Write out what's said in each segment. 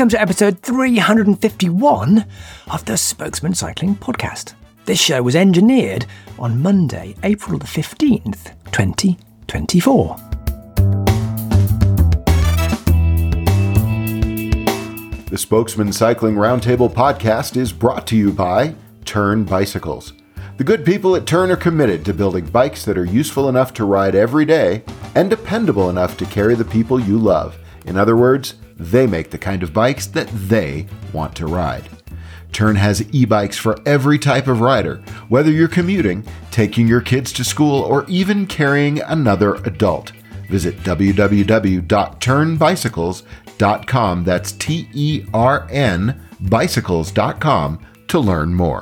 Welcome to episode 351 of the Spokesman Cycling Podcast. This show was engineered on Monday, April the 15th, 2024. The Spokesman Cycling Roundtable Podcast is brought to you by Tern Bicycles. The good people at Tern are committed to building bikes that are useful enough to ride every day and dependable enough to carry the people you love. In other words, they make the kind of bikes that they want to ride. Tern has e-bikes for every type of rider, whether you're commuting, taking your kids to school, or even carrying another adult. Visit www.ternbicycles.com, that's T-E-R-N, bicycles.com, to learn more.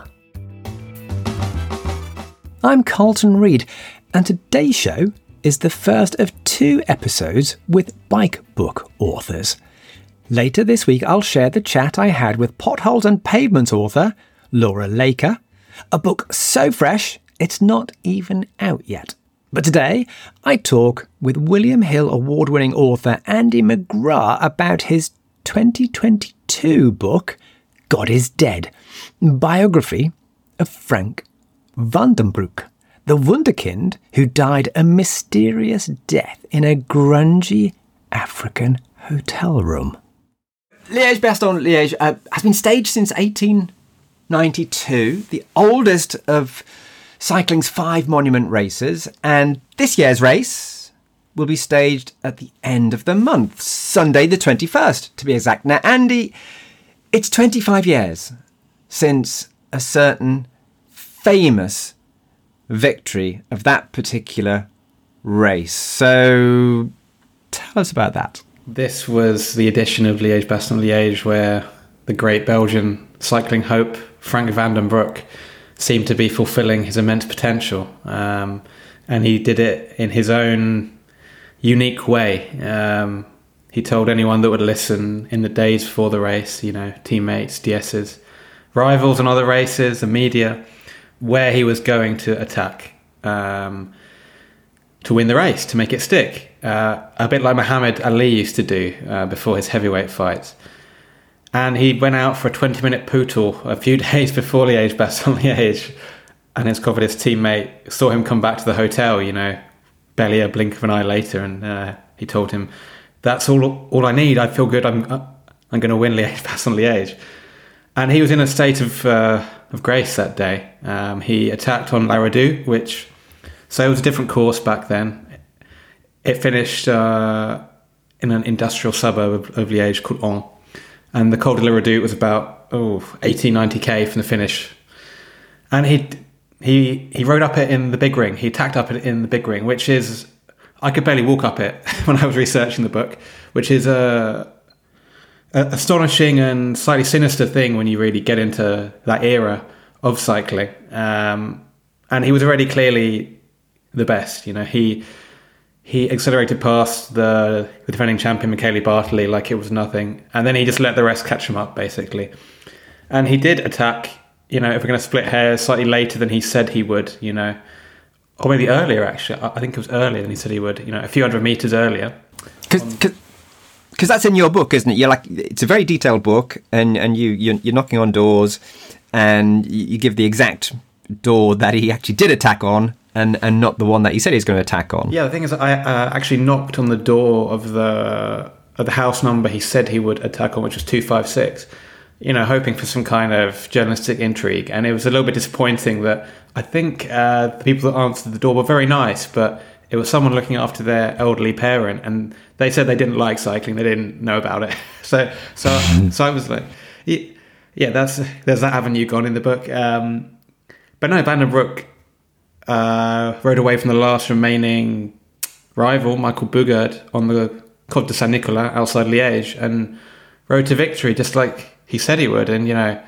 I'm Carlton Reid, and today's show is the first of 2 episodes with bike book authors. Later this week, I'll share the chat I had with Potholes and Pavements author Laura Laker, a book so fresh it's not even out yet. But today, I talk with William Hill award-winning author Andy McGrath about his 2022 book, God is Dead, biography of Frank Vandenbroucke, the wunderkind who died a mysterious death in a grungy African hotel room. Liège-Bastogne-Liège has been staged since 1892, the oldest of cycling's 5 monument races, and this year's race will be staged at the end of the month, Sunday the 21st to be exact. Now, Andy, it's 25 years since a certain famous victory of that particular race. So tell us about that. This was the edition of Liège-Bastogne-Liège where the great Belgian cycling hope Frank Vandenbroucke seemed to be fulfilling his immense potential. And he did it in his own unique way. He told anyone that would listen in the days before the race, teammates, DSs, rivals and other races, the media, where he was going to attack to win the race, to make it stick. A bit like Muhammad Ali used to do before his heavyweight fights. And he went out for a 20-minute poodle a few days before Liège-Bastogne-Liège, and his confidence teammate saw him come back to the hotel, barely a blink of an eye later, and he told him, "That's all I need. I feel good. I'm going to win Liège-Bastogne-Liège." And he was in a state of grace that day. He attacked on La Redoute, so it was a different course back then. It finished in an industrial suburb of Liège called An. And the Col de la Redoute was about 80-90k from the finish. And he rode up it in the big ring. He attacked up it in the big ring, which is, I could barely walk up it when I was researching the book, which is a astonishing and slightly sinister thing when you really get into that era of cycling. And he was already clearly the best. He accelerated past the defending champion Michele Bartoli like it was nothing, and then he just let the rest catch him up, basically. And he did attack, if we're going to split hairs, slightly later than he said he would, or maybe earlier, actually. I think it was earlier than he said he would, a few hundred metres earlier. Because that's in your book, isn't it? It's a very detailed book, and you're knocking on doors, and you give the exact door that he actually did attack on, and not the one that he said he was going to attack on. Yeah, the thing is, I actually knocked on the door of the house number he said he would attack on, which was 256, hoping for some kind of journalistic intrigue. And it was a little bit disappointing that I think the people that answered the door were very nice, but it was someone looking after their elderly parent, and they said they didn't like cycling, they didn't know about it. So I was like, yeah, there's that avenue gone in the book. But no, Vandenbroucke rode away from the last remaining rival, Michael Bugard, on the Côte de Saint-Nicolas outside Liège, and rode to victory just like he said he would. And, a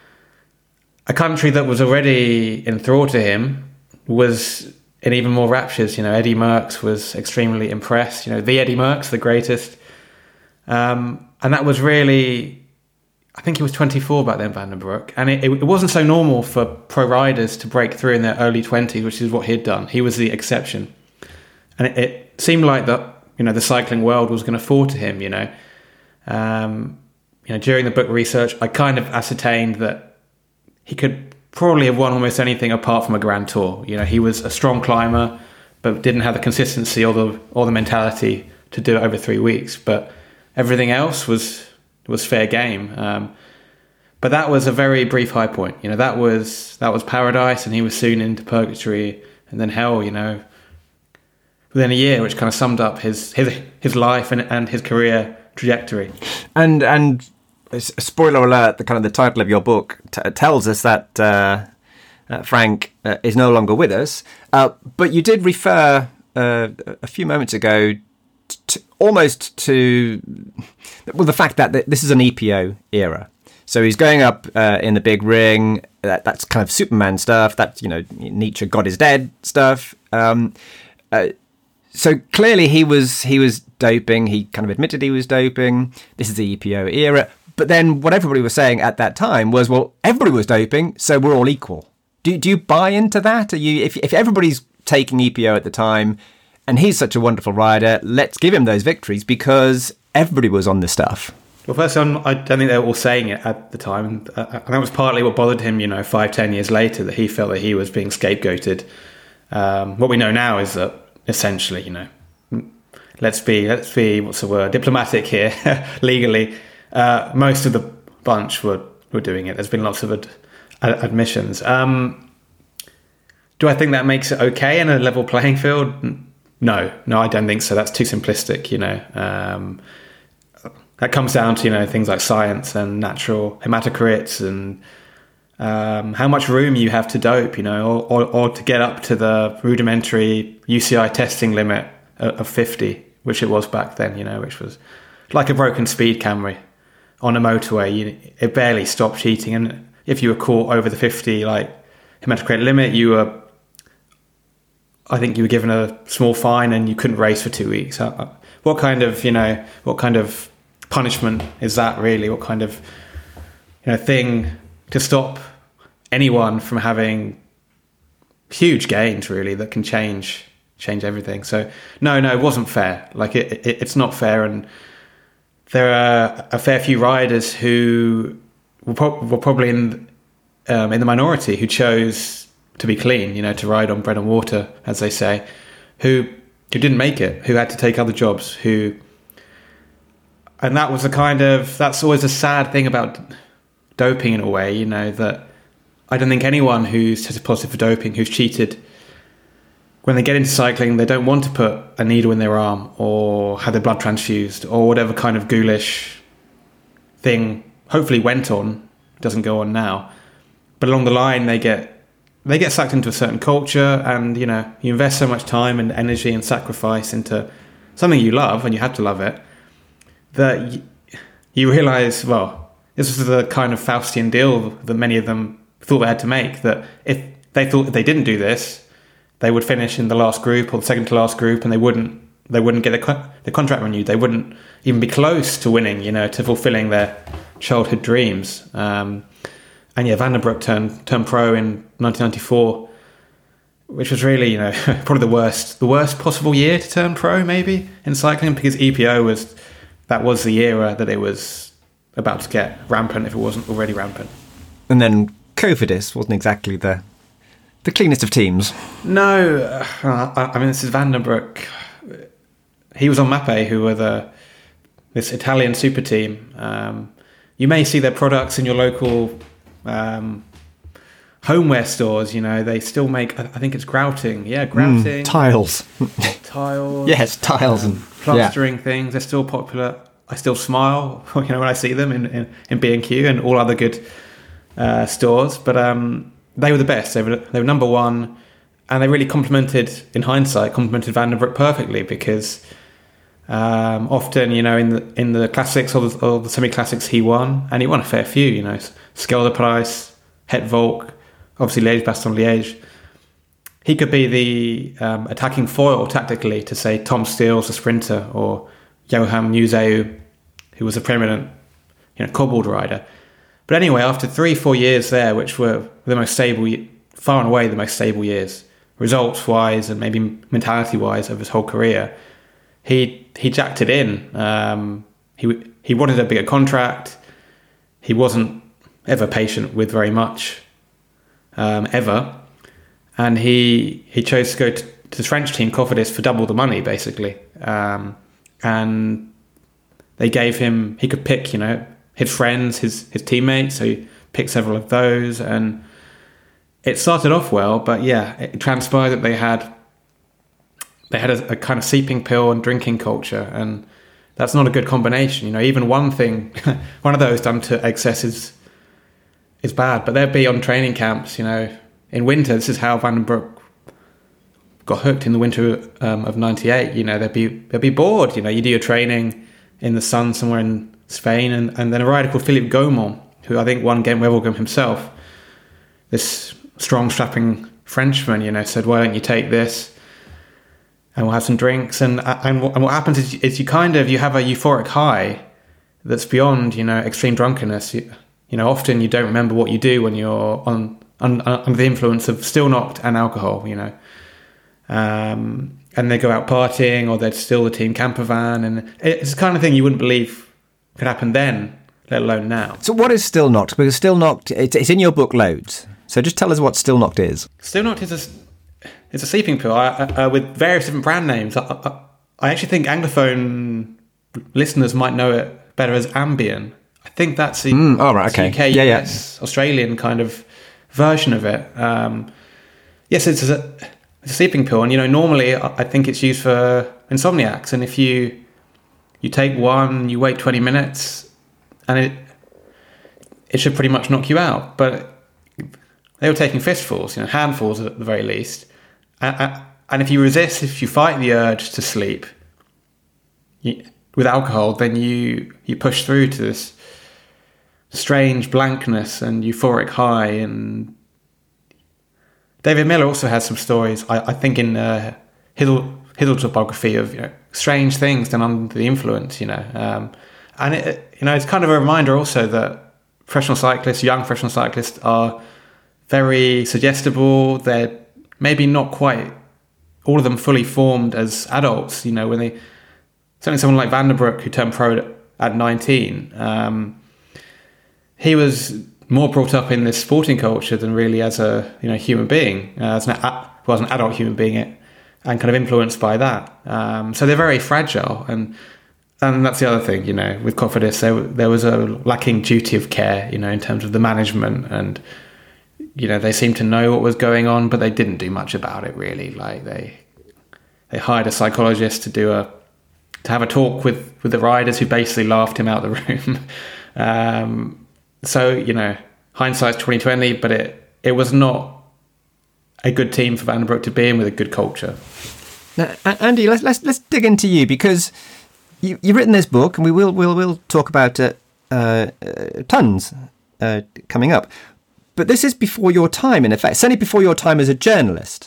country that was already enthralled to him was in even more raptures. Eddie Merckx was extremely impressed. The Eddie Merckx, the greatest. And that was really... I think he was 24 back then, Vandenbroucke. And it wasn't so normal for pro riders to break through in their early 20s, which is what he'd done. He was the exception. And it seemed like that, the cycling world was going to fall to him, during the book research, I kind of ascertained that he could probably have won almost anything apart from a Grand Tour. He was a strong climber, but didn't have the consistency or the mentality to do it over 3 weeks. But everything else was fair game. But that was a very brief high point. That was paradise, and he was soon into purgatory and then hell. Within a year, which kind of summed up his life and his career trajectory. And spoiler alert: the title of your book tells us that Frank is no longer with us. But you did refer a few moments ago almost to the fact that this is an EPO era. So he's going up in the big ring. That's kind of Superman stuff. That's Nietzsche, God is dead stuff. So clearly he was doping. He kind of admitted he was doping. This is the EPO era. But then what everybody was saying at that time was, well, everybody was doping, so we're all equal. Do you buy into that? If everybody's taking EPO at the time, and he's such a wonderful rider, let's give him those victories because everybody was on this stuff. Well, first, I don't think they were all saying it at the time. And that was partly what bothered him, 5-10 years later, that he felt that he was being scapegoated. What we know now is that essentially, let's be, what's the word, diplomatic here, legally. Most of the bunch were doing it. There's been lots of admissions. Do I think that makes it okay in a level playing field? No, I don't think so. That's too simplistic, That comes down to, things like science and natural hematocrits and how much room you have to dope, or to get up to the rudimentary UCI testing limit of 50, which it was back then, which was like a broken speed camera on a motorway. It barely stopped cheating. And if you were caught over the 50, hematocrit limit, I think you were given a small fine and you couldn't race for 2 weeks. What kind of punishment is that really? What kind of thing to stop anyone from having huge gains really that can change everything? So no, it wasn't fair. It's not fair, and there are a fair few riders who were probably in the minority who chose to be clean, to ride on bread and water, as they say, who didn't make it, who had to take other jobs, and that was that's always a sad thing about doping in a way, that I don't think anyone who's tested positive for doping, who's cheated, when they get into cycling, they don't want to put a needle in their arm or have their blood transfused or whatever kind of ghoulish thing hopefully went on, doesn't go on now. But along the line, they get sucked into a certain culture, and, you invest so much time and energy and sacrifice into something you love, and you have to love it, that you realize, well, this was the kind of Faustian deal that many of them thought they had to make, that if they thought if they didn't do this, they would finish in the last group or the second to last group, and they wouldn't get the contract renewed. They wouldn't even be close to winning, to fulfilling their childhood dreams. And yeah, Van den Broek turned pro in 1994, which was really, probably the worst possible year to turn pro, maybe, in cycling, because EPO was the era that it was about to get rampant if it wasn't already rampant. And then Cofidis wasn't exactly the cleanest of teams. No, this is Van den Broek. He was on Mappe, who were this Italian super team. You may see their products in your local homeware stores. They still make, I think it's grouting. Yeah, grouting. Tiles. Yes, tiles and plastering things. They're still popular. I still smile, when I see them in B&Q and all other good stores. But they were the best. They were number one, and they really complemented Van den Broek perfectly, because often, in the classics or the semi-classics, he won, and he won a fair few. Scheldeprijs, Het Volk, obviously Liège-Bastogne-Liège. He could be the attacking foil tactically to, say, Tom Steels, the sprinter, or Johan Museeuw, who was a preeminent, cobbled rider. But anyway, after 3-4 years there, which were the most stable, far and away the most stable years, results-wise and maybe mentality-wise of his whole career, he jacked it in. He wanted a bigger contract. he wasn't ever patient with very much, ever. And he chose to go to the French team, Cofidis, for double the money, basically. And they gave him, he could pick, his friends, his teammates. So he picked several of those. And it started off well, but yeah, it transpired that they had a kind of sleeping pill and drinking culture. And that's not a good combination. Even one of those done to excess is bad. But they'd be on training camps, in winter. This is how Van den Broek got hooked in the winter of '98. They'd be bored. You do your training in the sun somewhere in Spain, and then a rider called Philippe Gaumont, who I think won Gent-Wevelgem himself, this strong, strapping Frenchman, said, "Why don't you take this, and we'll have some drinks?" And what happens is you have a euphoric high that's beyond extreme drunkenness. Often you don't remember what you do when you're under the influence of still knocked and alcohol. And they go out partying, or they'd steal the team camper van, and it's the kind of thing you wouldn't believe could happen then, let alone now. So what is Still Knocked? Because Still Knocked, it's in your book loads. So just tell us what Still Knocked is. Still Knocked is a sleeping pill with various different brand names. I actually think Anglophone listeners might know it better as Ambien. I think that's the UK, US, Australian kind of version of it. Yes, it's a sleeping pill, and normally I think it's used for insomniacs. And if you take one, you wait 20 minutes, and it should pretty much knock you out. But they were taking fistfuls, handfuls at the very least. And if you fight the urge to sleep with alcohol, then you push through to this strange blankness and euphoric high. And David Miller also has some stories, I think, in his autobiography of strange things done under the influence. And it's kind of a reminder also that young professional cyclists, are very suggestible. They're maybe not quite all of them fully formed as adults. When they, certainly someone like Van den Broek, who turned pro at 19. He was more brought up in this sporting culture than really as a human being, as an adult human being, and kind of influenced by that. So they're very fragile, and that's the other thing. With Cofidis, there was a lacking duty of care, in terms of the management, and they seemed to know what was going on, but they didn't do much about it really. Like they hired a psychologist to have a talk with the riders, who basically laughed him out the room. So, hindsight's 2020, but it was not a good team for Van den Broek to be in with a good culture. Now, Andy, let's dig into you, because you've written this book, and we'll talk about tons coming up. But this is before your time, in effect, certainly before your time as a journalist.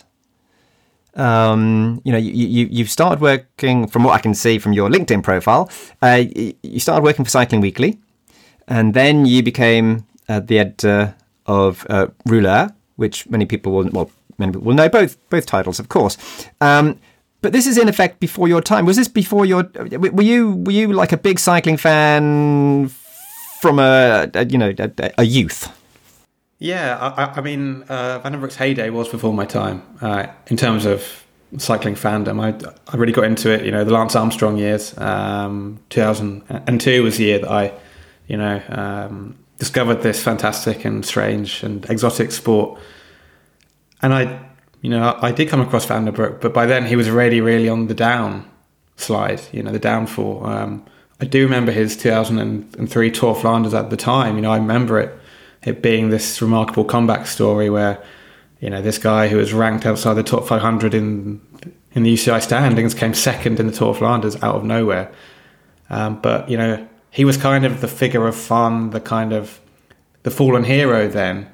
You've started working, from what I can see from your LinkedIn profile, you started working for Cycling Weekly. And then you became the editor of Rouleur, which many people will know both titles, of course. But this is in effect before your time. Was this before your? Were you like a big cycling fan from a youth? Yeah, I mean, Van den Broek's heyday was before my time in terms of cycling fandom. I really got into it. The Lance Armstrong years. 2002 was the year that I discovered this fantastic and strange and exotic sport. And I did come across Van den Broek, but by then he was already really on the downslide, the downfall. I do remember his 2003 Tour of Flanders at the time. I remember it being this remarkable comeback story where, this guy who was ranked outside the top 500 in the UCI standings came second in the Tour of Flanders out of nowhere. But he was kind of the figure of fun, the kind of the fallen hero then.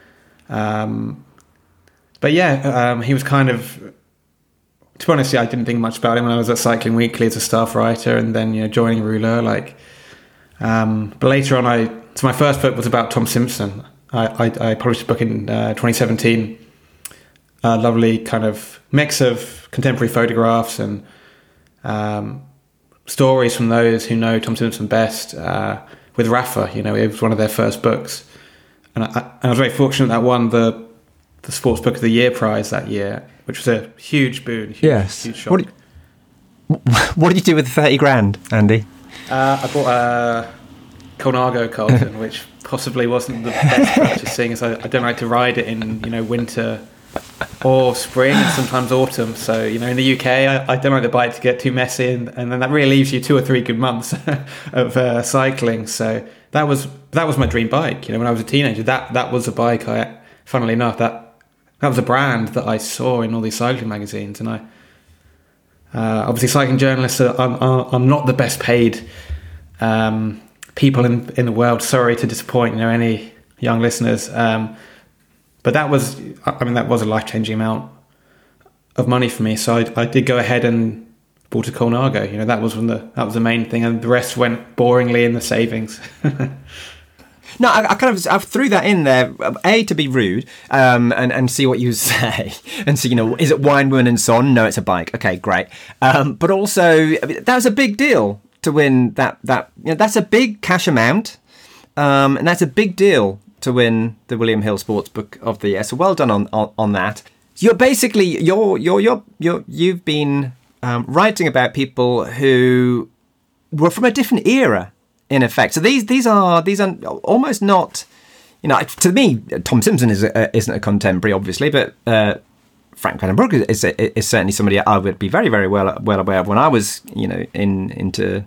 He was kind of, to be honest, I didn't think much about him when I was at Cycling Weekly as a staff writer, and then joining Rouleur. But later on, so my first book was about Tom Simpson. I published a book in 2017, a lovely kind of mix of contemporary photographs and stories from those who know Tom Simpson best, with Rafa. You know, it was one of their first books, and I was very fortunate that I won the Sports Book of the Year prize that year, which was a huge boon. Huge shock. What did you do with the 30 grand, Andy? I bought a Colnago Carlton, which possibly wasn't the best purchase, seeing as I don't like to ride it in, you know, winter or spring and sometimes autumn. So, you know, in the UK, I don't like the bike to get too messy, and then that really leaves you 2 or 3 good months of cycling. So that was my dream bike. You know, when I was a teenager, that was a bike. Funnily enough, that was a brand that I saw in all these cycling magazines, and obviously cycling journalists are not the best paid people in the world. Sorry to disappoint, you know, any young listeners. But that was a life-changing amount of money for me. So I did go ahead and bought a Colnago. You know, that was the main thing, and the rest went boringly in the savings. No, I threw that in there, A, to be rude, and see what you say. And so, you know, is it wine, women and son? No, it's a bike. Okay, great. But also, I mean, that was a big deal to win that, you know, that's a big cash amount. And that's a big deal to win the William Hill Sports Book of the Year. So well done on that. You're basically, you've been writing about people who were from a different era, in effect. So these are almost not, you know, to me, Tom Simpson isn't a contemporary, obviously, but Frank Van den Broek is certainly somebody I would be very, very well aware of when I was, you know, into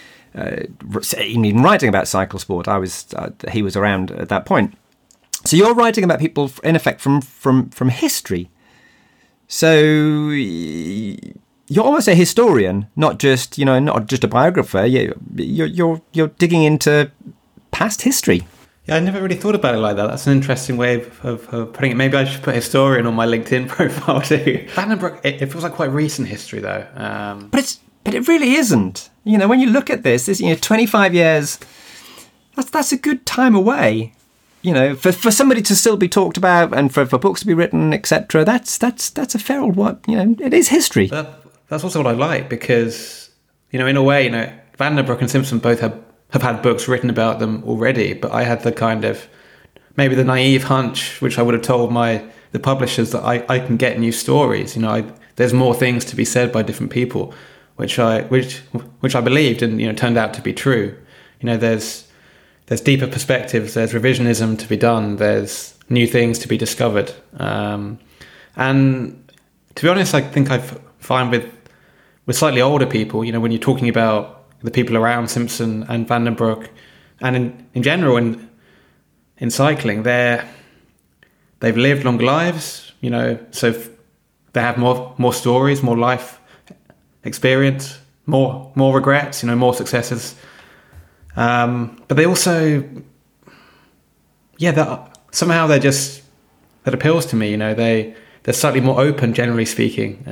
even writing about cycle sport. He was around at that point. So you're writing about people, in effect, from history. So you're almost a historian, not just a biographer. You're digging into past history. Yeah, I never really thought about it like that. That's an interesting way of putting it. Maybe I should put historian on my LinkedIn profile too. Van den Broek, it feels like quite recent history though. But it really isn't. You know, when you look at this, 25 years. That's a good time away. You know, for somebody to still be talked about and for books to be written, etc. That's a fair old what. You know, it is history. That's also what I like, because, you know, in a way, you know, Van den Broek and Simpson both have had books written about them already, but I had the kind of, maybe the naive hunch, which I would have told the publishers, that I can get new stories. You know, there's more things to be said by different people, which I believed, and, you know, turned out to be true. You know, there's deeper perspectives, there's revisionism to be done, there's new things to be discovered. And to be honest, I think I find with slightly older people, you know, when you're talking about the people around Simpson and Van den Broek, and in general in cycling, they've lived long lives, you know, so they have more stories, more life experience, more regrets, you know, more successes. But they also, somehow that appeals to me. You know, they're slightly more open, generally speaking.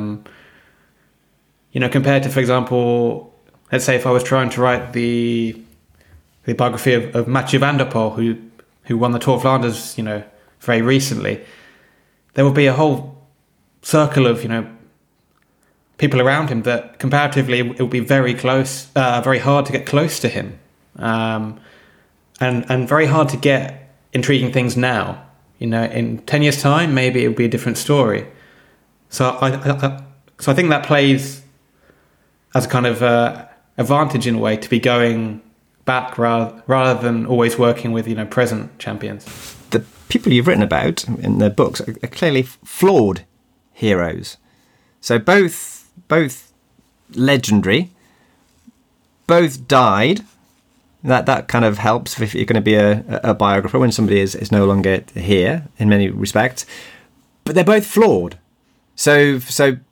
You know, compared to, for example, let's say if I was trying to write the biography of Mathieu van der Poel, who won the Tour of Flanders, you know, very recently, there would be a whole circle of, you know, people around him that comparatively it would be very hard to get close to him, and very hard to get intriguing things now. You know, in 10 years' time, maybe it would be a different story. So I think that plays as a kind of advantage in a way, to be going back rather than always working with, you know, present champions. The people you've written about in their books are clearly flawed heroes. So both legendary, both died. That kind of helps if you're going to be a biographer when somebody is no longer here in many respects. But they're both flawed. So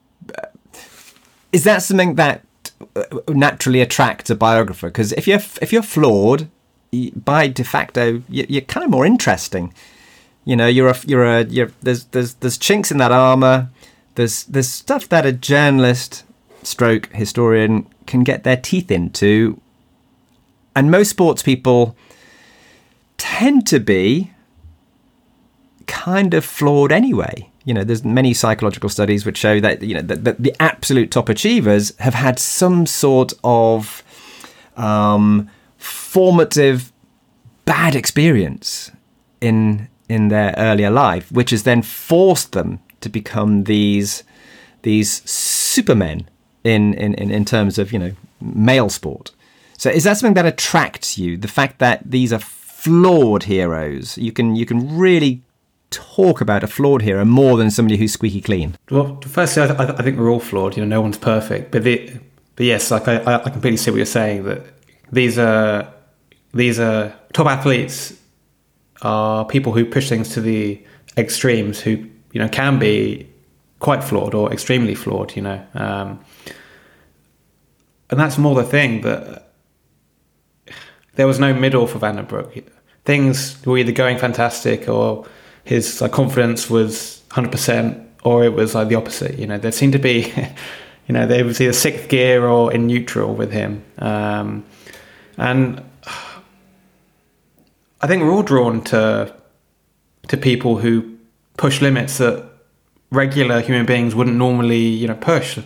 is that something that naturally attracts a biographer? Because if you're flawed, by de facto, you're kind of more interesting. You know, there's chinks in that armor. There's stuff that a journalist / historian can get their teeth into, and most sports people tend to be kind of flawed anyway. You know, there's many psychological studies which show that, you know, that the absolute top achievers have had some sort of formative bad experience in their earlier life, which has then forced them to become these supermen in terms of, male sport. So is that something that attracts you? The fact that these are flawed heroes? You can really talk about a flawed hero more than somebody who's squeaky clean. Well, firstly, I think we're all flawed. No one's perfect. But yes, like I completely see what you're saying. That these are top athletes are people who push things to the extremes, who can be quite flawed or extremely flawed. And that's more the thing, that there was no middle for Van den Broek. Things were either going fantastic, or his confidence was 100%, or it was the opposite. There seemed to be, there was either sixth gear or in neutral with him. And I think we're all drawn to people who push limits that regular human beings wouldn't normally, push.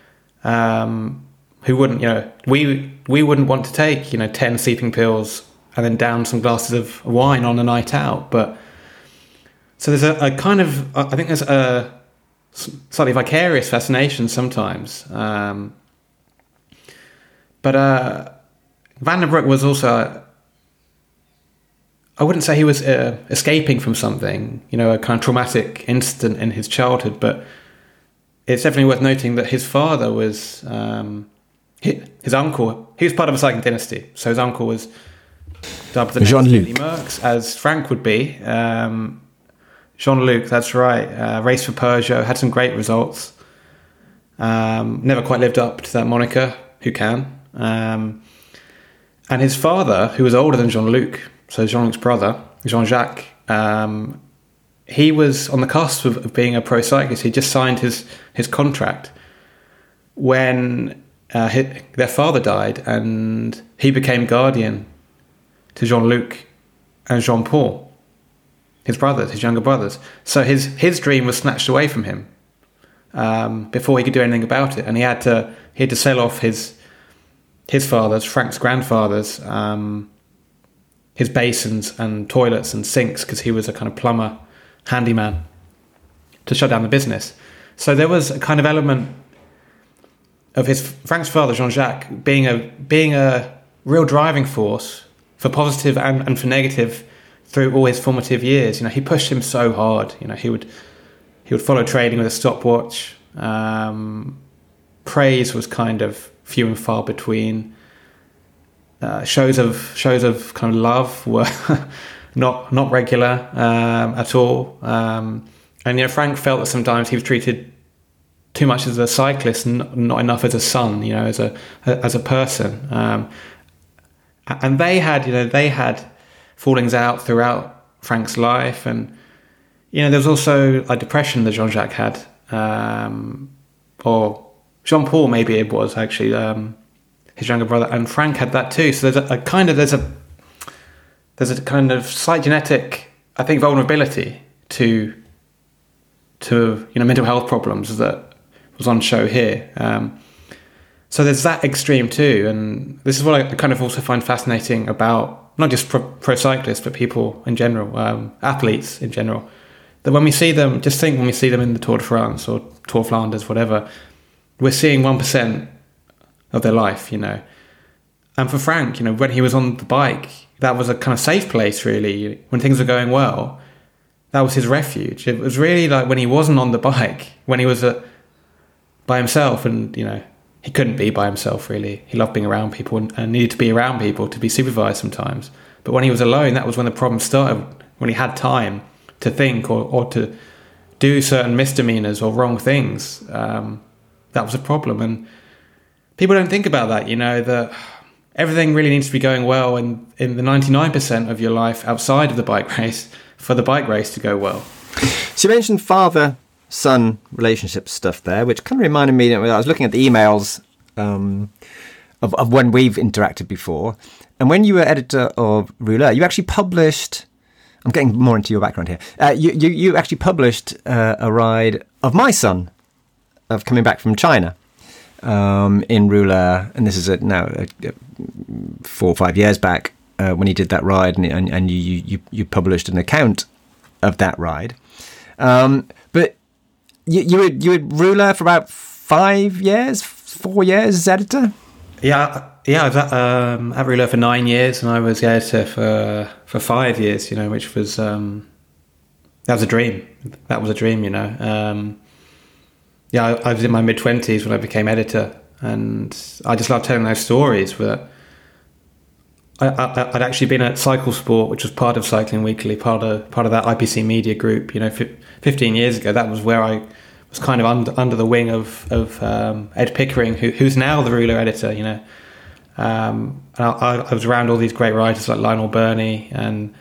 Who wouldn't, we wouldn't want to take, 10 sleeping pills and then down some glasses of wine on a night out. But so there's a kind of, I think there's a slightly vicarious fascination sometimes. But Van den Broek was also, I wouldn't say he was escaping from something, a kind of traumatic incident in his childhood, but it's definitely worth noting that his father was, his uncle, he was part of a cycling dynasty. So his uncle was dubbed the Jean-Luc Merckx, as Frank would be. Jean-Luc, that's right. Raced for Peugeot, had some great results. Never quite lived up to that moniker. Who can? And his father, who was older than Jean-Luc, so Jean-Luc's brother, Jean-Jacques, he was on the cusp of being a pro cyclist. He just signed his contract when their father died, and he became guardian to Jean-Luc and Jean-Paul, his brothers, his younger brothers. So his dream was snatched away from him before he could do anything about it, and he had to sell off his father's, Frank's grandfather's, his basins and toilets and sinks, because he was a kind of plumber, handyman, to shut down the business. So there was a kind of element of Frank's father, Jean-Jacques, being a real driving force for positive and for negative through all his formative years. He pushed him so hard. He would follow training with a stopwatch. Praise was kind of few and far between. Shows of kind of love were not regular at all. And Frank felt that sometimes he was treated too much as a cyclist and not enough as a son, as a person. And they had fallings out throughout Frank's life, and there was also a depression that Jean-Jacques had, or Jean-Paul maybe it was actually, his younger brother, and Frank had that too. So there's a kind of slight genetic, I think, vulnerability to mental health problems that was on show here. So there's that extreme too, and this is what I kind of also find fascinating about not just pro cyclists, but people in general, athletes in general. That when we see them, just think when we see them in the Tour de France or Tour Flanders, whatever, we're seeing 1% of their life, And for Frank, when he was on the bike, that was a kind of safe place, really. When things were going well, that was his refuge. It was really like when he wasn't on the bike, when he was by himself, and he couldn't be by himself, really. He loved being around people and needed to be around people to be supervised sometimes. But when he was alone, that was when the problem started, when he had time to think or to do certain misdemeanors or wrong things. That was a problem. And people don't think about that, that everything really needs to be going well in the 99% of your life outside of the bike race for the bike race to go well. So you mentioned father-son relationship stuff there, which kind of reminded me that I was looking at the emails of when we've interacted before. And when you were editor of Rouleur, you actually published, I'm getting more into your background here, you actually published a ride of my son, of coming back from China. in Rouleur, and this is now 4 or 5 years back when he did that ride, and you published an account of that ride. But you were Rouleur for about 4 years as editor? Yeah, I was at Rouleur for 9 years, and I was the editor for 5 years, which was, that was a dream. That was a dream, I was in my mid-20s when I became editor, and I just loved telling those stories. But I'd actually been at Cycle Sport, which was part of Cycling Weekly, part of that IPC media group. 15 years ago, that was where I was kind of under the wing of Ed Pickering, who's now the Rouleur editor. And I was around all these great writers like Lionel Birnie, and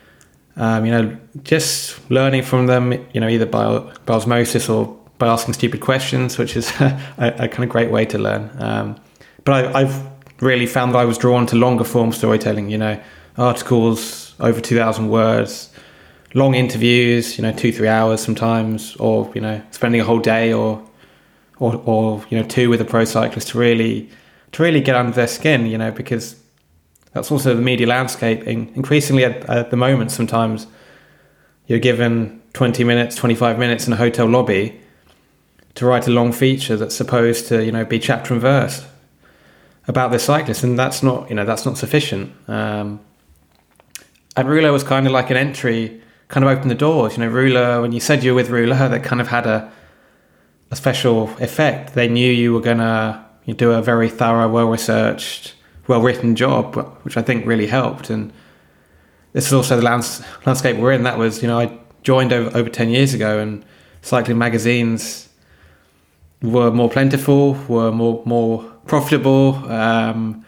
just learning from them. Either by osmosis or by asking stupid questions, which is a kind of great way to learn. But I've really found that I was drawn to longer form storytelling, articles over 2,000 words, long interviews, 2-3 hours sometimes, or, spending a whole day or 2 with a pro cyclist to really get under their skin, because that's also the media landscape. Increasingly at the moment, sometimes you're given 20 minutes, 25 minutes in a hotel lobby to write a long feature that's supposed to, be chapter and verse about the cyclist, and that's not sufficient. And Rouleur was kind of like an entry, kind of opened the doors. Rouleur, when you said you were with Rouleur, that kind of had a special effect. They knew you were going to do a very thorough, well-researched, well-written job, which I think really helped. And this is also the landscape we're in. That was, I joined over 10 years ago, and cycling magazines were more plentiful, were more profitable, and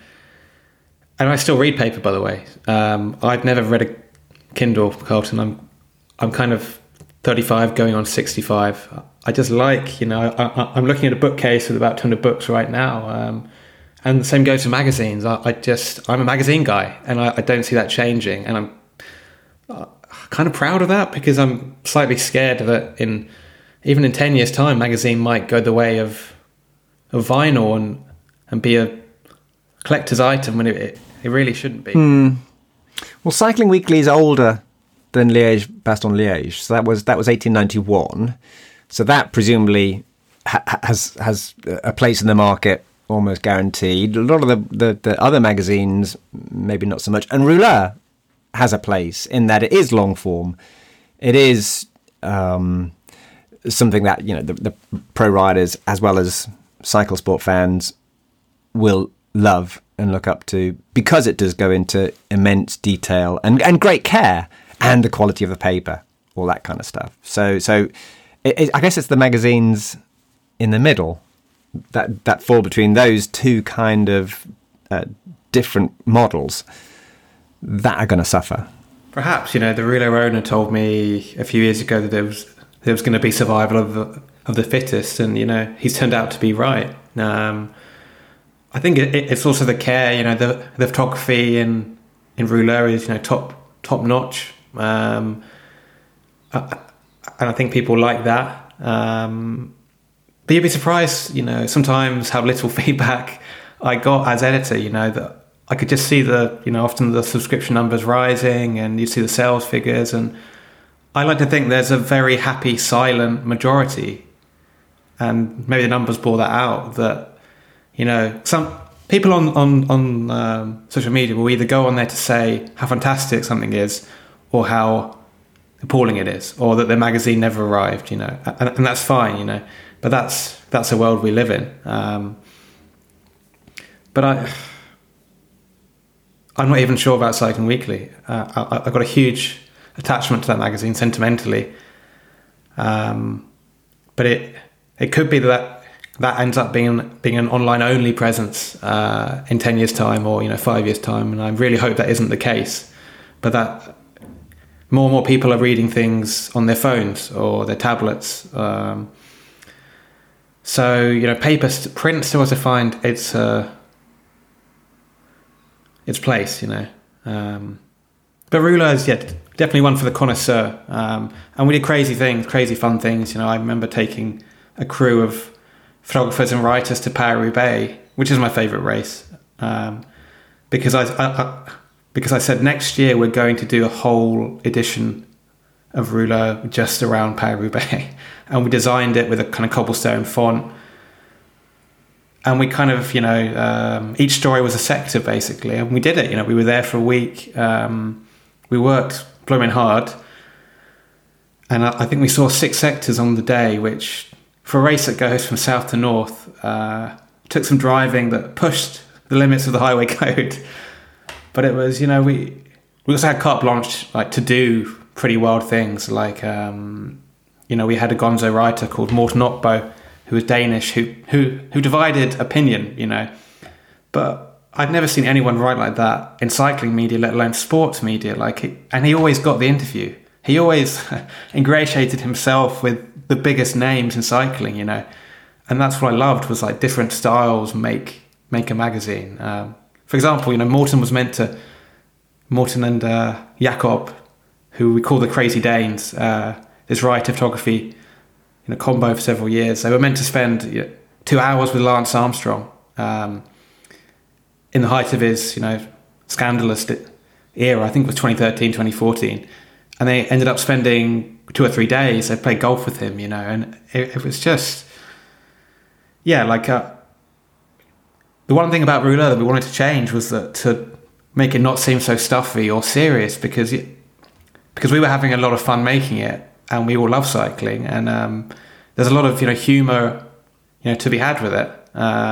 I still read paper, by the way. I've never read a Kindle, Carlton. I'm kind of 35 going on 65. I just like, I'm looking at a bookcase with about 200 books right now, and the same goes for magazines. I'm a magazine guy, and I don't see that changing, and I'm kind of proud of that, because I'm slightly scared that even in 10 years' time, magazine might go the way of vinyl and be a collector's item when it really shouldn't be. Well, Cycling Weekly is older than Liège-Bastogne-Liège, so that was 1891. So that presumably has a place in the market almost guaranteed. A lot of the other magazines, maybe not so much. And Rouleur has a place in that it is long form. It is something that the pro riders as well as cycle sport fans will love and look up to, because it does go into immense detail and great care, and the quality of the paper, all that kind of stuff. So I guess it's the magazines in the middle that fall between those two kind of different models that are going to suffer. Perhaps, the Rouleur owner told me a few years ago that there was going to be survival of the fittest, and he's turned out to be right. I think it's also the care, the photography in Rouleur is top notch, and I think people like that. But you'd be surprised, sometimes how little feedback I got as editor. That I could just see often the subscription numbers rising, and you see the sales figures, and I like to think there's a very happy, silent majority, and maybe the numbers bore that out, that, some people on social media will either go on there to say how fantastic something is, or how appalling it is, or that their magazine never arrived, and that's fine, but that's a world we live in. But I'm not even sure about Cycling Weekly. I've got a huge attachment to that magazine sentimentally, but it could be that ends up being an online only presence in 10 years time, or 5 years time, and I really hope that isn't the case, but that more and more people are reading things on their phones or their tablets. So print still has to find its place, But Rouleur is definitely one for the connoisseur, and we did crazy fun things. I remember taking a crew of photographers and writers to Paris-Roubaix, which is my favourite race, because I said next year we're going to do a whole edition of Rouleur just around Paris-Roubaix, and we designed it with a kind of cobblestone font, and we kind of, each story was a sector basically, and we did it. We were there for a week. We worked blooming hard, and I think we saw 6 sectors on the day, which for a race that goes from south to north took some driving that pushed the limits of the highway code. But it was, we also had carte blanche to do pretty wild things. We had a gonzo writer called Morten Otbo, who was Danish, who divided opinion, But I'd never seen anyone write like that in cycling media, let alone sports media. And he always got the interview. He always ingratiated himself with the biggest names in cycling, And that's what I loved, was different styles make a magazine. For example, Morten and Jakob, who we call the Crazy Danes, this writer photography combo for several years. They were meant to spend 2 hours with Lance Armstrong in the height of his scandalous era. I think it was 2013, 2014. And they ended up spending 2 or 3 days. They played golf with him, and it was just, the one thing about Rouleur that we wanted to change was that to make it not seem so stuffy or serious, because we were having a lot of fun making it, and we all love cycling, and there's a lot of humour to be had with it.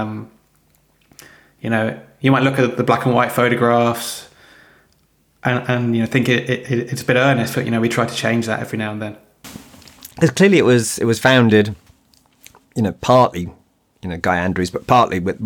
You might look at the black and white photographs and think it's a bit earnest, but we try to change that every now and then. Because clearly it was founded, partly, Guy Andrews, but partly with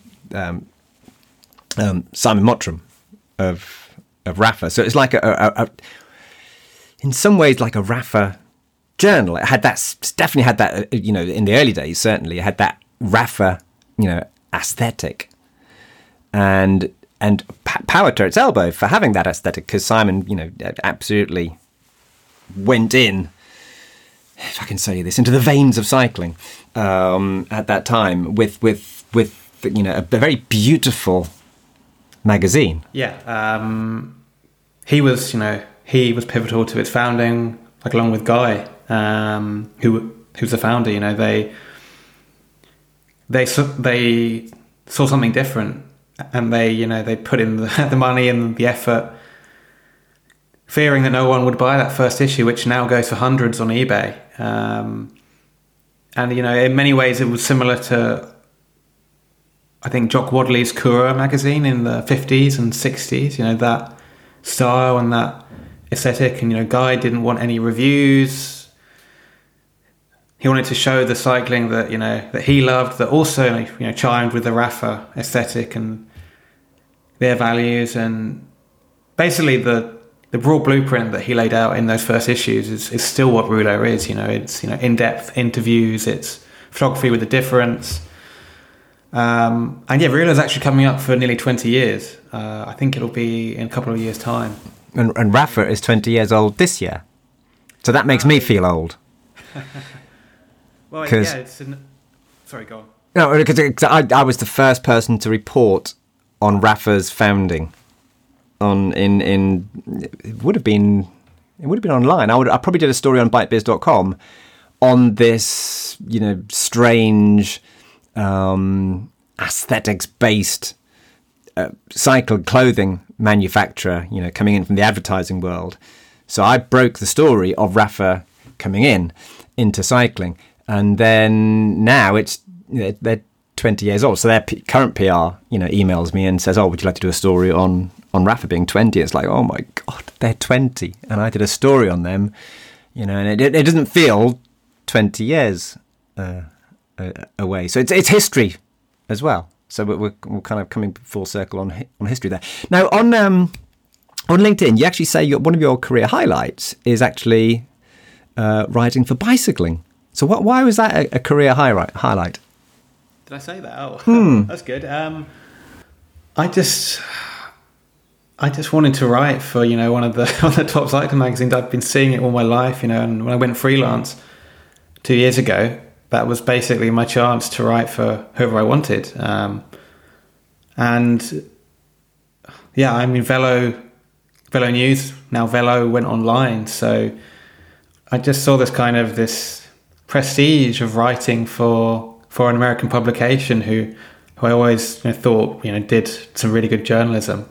Simon Mottram of Rapha. So it's like a in some ways like a Rapha journal. It definitely had that, in the early days, certainly it had that Rapha, aesthetic, and power to its elbow for having that aesthetic, because Simon, absolutely went in, if I can say this, into the veins of cycling at that time with a very beautiful magazine. Yeah, he was pivotal to its founding, along with Guy, who's the founder. They saw something different, and they put in the money and the effort, fearing that no one would buy that first issue, which now goes for hundreds on eBay. And in many ways it was similar to, I think, Jock Wadley's Coureur magazine in the 50s and 60s, that style and that aesthetic. And Guy didn't want any reviews. He wanted to show the cycling that that he loved, that also chimed with the Rapha aesthetic and their values. And basically the broad blueprint that he laid out in those first issues is still what Rouleur is. It's in-depth interviews, it's photography with a difference. And Rouleur is actually coming up for nearly 20 years. I think it'll be in a couple of years' time. And Rapha is 20 years old this year, so that makes me feel old. Well, yeah, sorry, go on. No, because I was the first person to report on Rapha's founding. It would have been online. I probably did a story on bikebiz.com on this, strange aesthetics based cycle clothing manufacturer, coming in from the advertising world. So I broke the story of Rapha coming into cycling, and then now they're 20 years old. So their current PR, emails me and says, "Oh, would you like to do a story on Rapha being 20?" It's like, oh my God, they're 20, and I did a story on them, and it doesn't feel 20 years away. So it's history as well. So we're kind of coming full circle on history there. Now on LinkedIn, you actually say one of your career highlights is actually writing for Bicycling. So why was that a career highlight? Did I say that? Oh, that's good. I just wanted to write for one of the top cycling magazines. I've been seeing it all my life, and when I went freelance 2 years ago, that was basically my chance to write for whoever I wanted. And yeah, I mean, Velo News, now Velo, went online. So I just saw this prestige of writing for an American publication who I always thought did some really good journalism,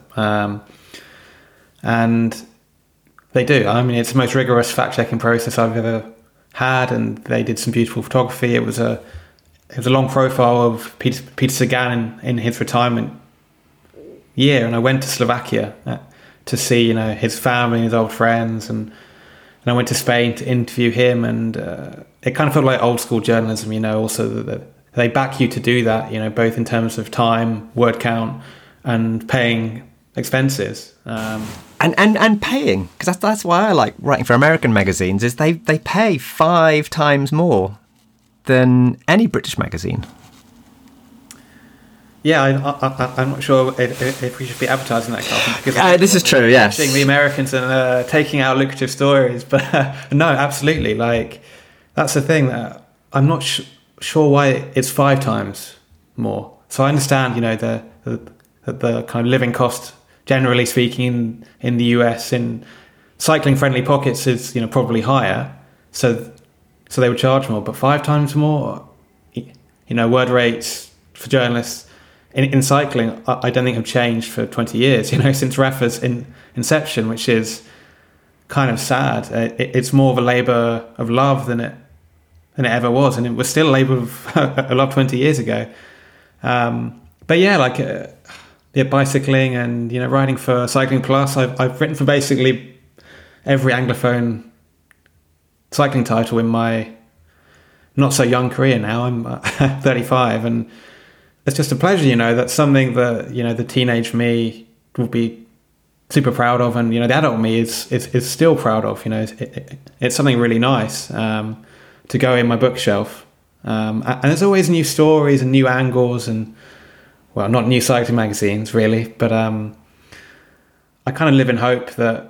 and they do. I mean, it's the most rigorous fact-checking process I've ever had, and they did some beautiful photography. It was a long profile of Peter Sagan in his retirement year, and I went to Slovakia to see his family and his old friends, and I went to Spain to interview him, and it kind of felt like old school journalism. Also that they back you to do that, both in terms of time, word count, and paying expenses. And paying, because that's why I like writing for American magazines, is they pay 5 times more than any British magazine. Yeah, I'm not sure if we should be advertising that, Carlton. This is true, yes. The Americans and taking out lucrative stories, but no, absolutely. Like, that's the thing that I'm not sure why it's 5 times more. So I understand, the kind of living cost, generally speaking, in the US, in cycling-friendly pockets is, probably higher. So they would charge more, but 5 times more, word rates for journalists in cycling, I don't think have changed for 20 years, since Rapha's inception, which is kind of sad. It's more of a labour of love than it ever was, and it was still a labour of love 20 years ago. But yeah, like bicycling and writing for Cycling Plus, I've written for basically every Anglophone cycling title in my not so young career now. I'm 35, and it's just a pleasure. That's something that the teenage me will be super proud of, and the adult me is still proud of. It's something really nice to go in my bookshelf, and there's always new stories and new angles, and well, not new cycling magazines really, but I kind of live in hope that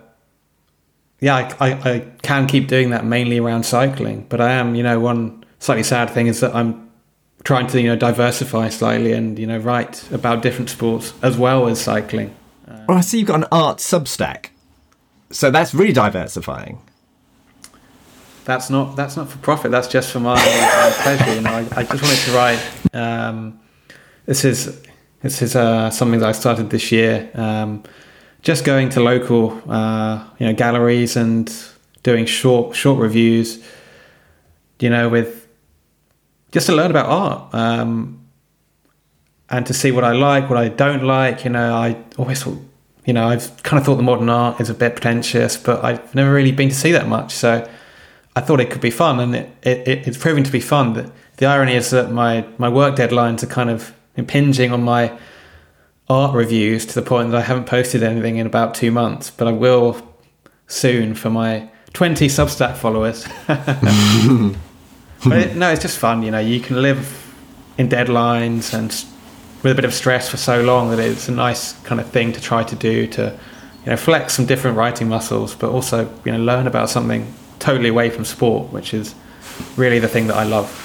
I can keep doing that mainly around cycling. But I am, one slightly sad thing is that I'm trying to diversify slightly and write about different sports as well as cycling. I see you've got an art Substack, so that's really diversifying. That's not for profit. That's just for my pleasure. I just wanted to write. This is something that I started this year. Just going to local galleries and doing short reviews. With just to learn about art, and to see what I like, what I don't like. I always thought, I've kind of thought the modern art is a bit pretentious, but I've never really been to see that much. So I thought it could be fun, and it's proving to be fun. The irony is that my work deadlines are kind of impinging on my art reviews to the point that I haven't posted anything in about 2 months, but I will soon for my 20 Substack followers. But it's just fun. You can live in deadlines and with a bit of stress for so long that it's a nice kind of thing to try to do to, flex some different writing muscles, but also, learn about something totally away from sport, which is really the thing that I love.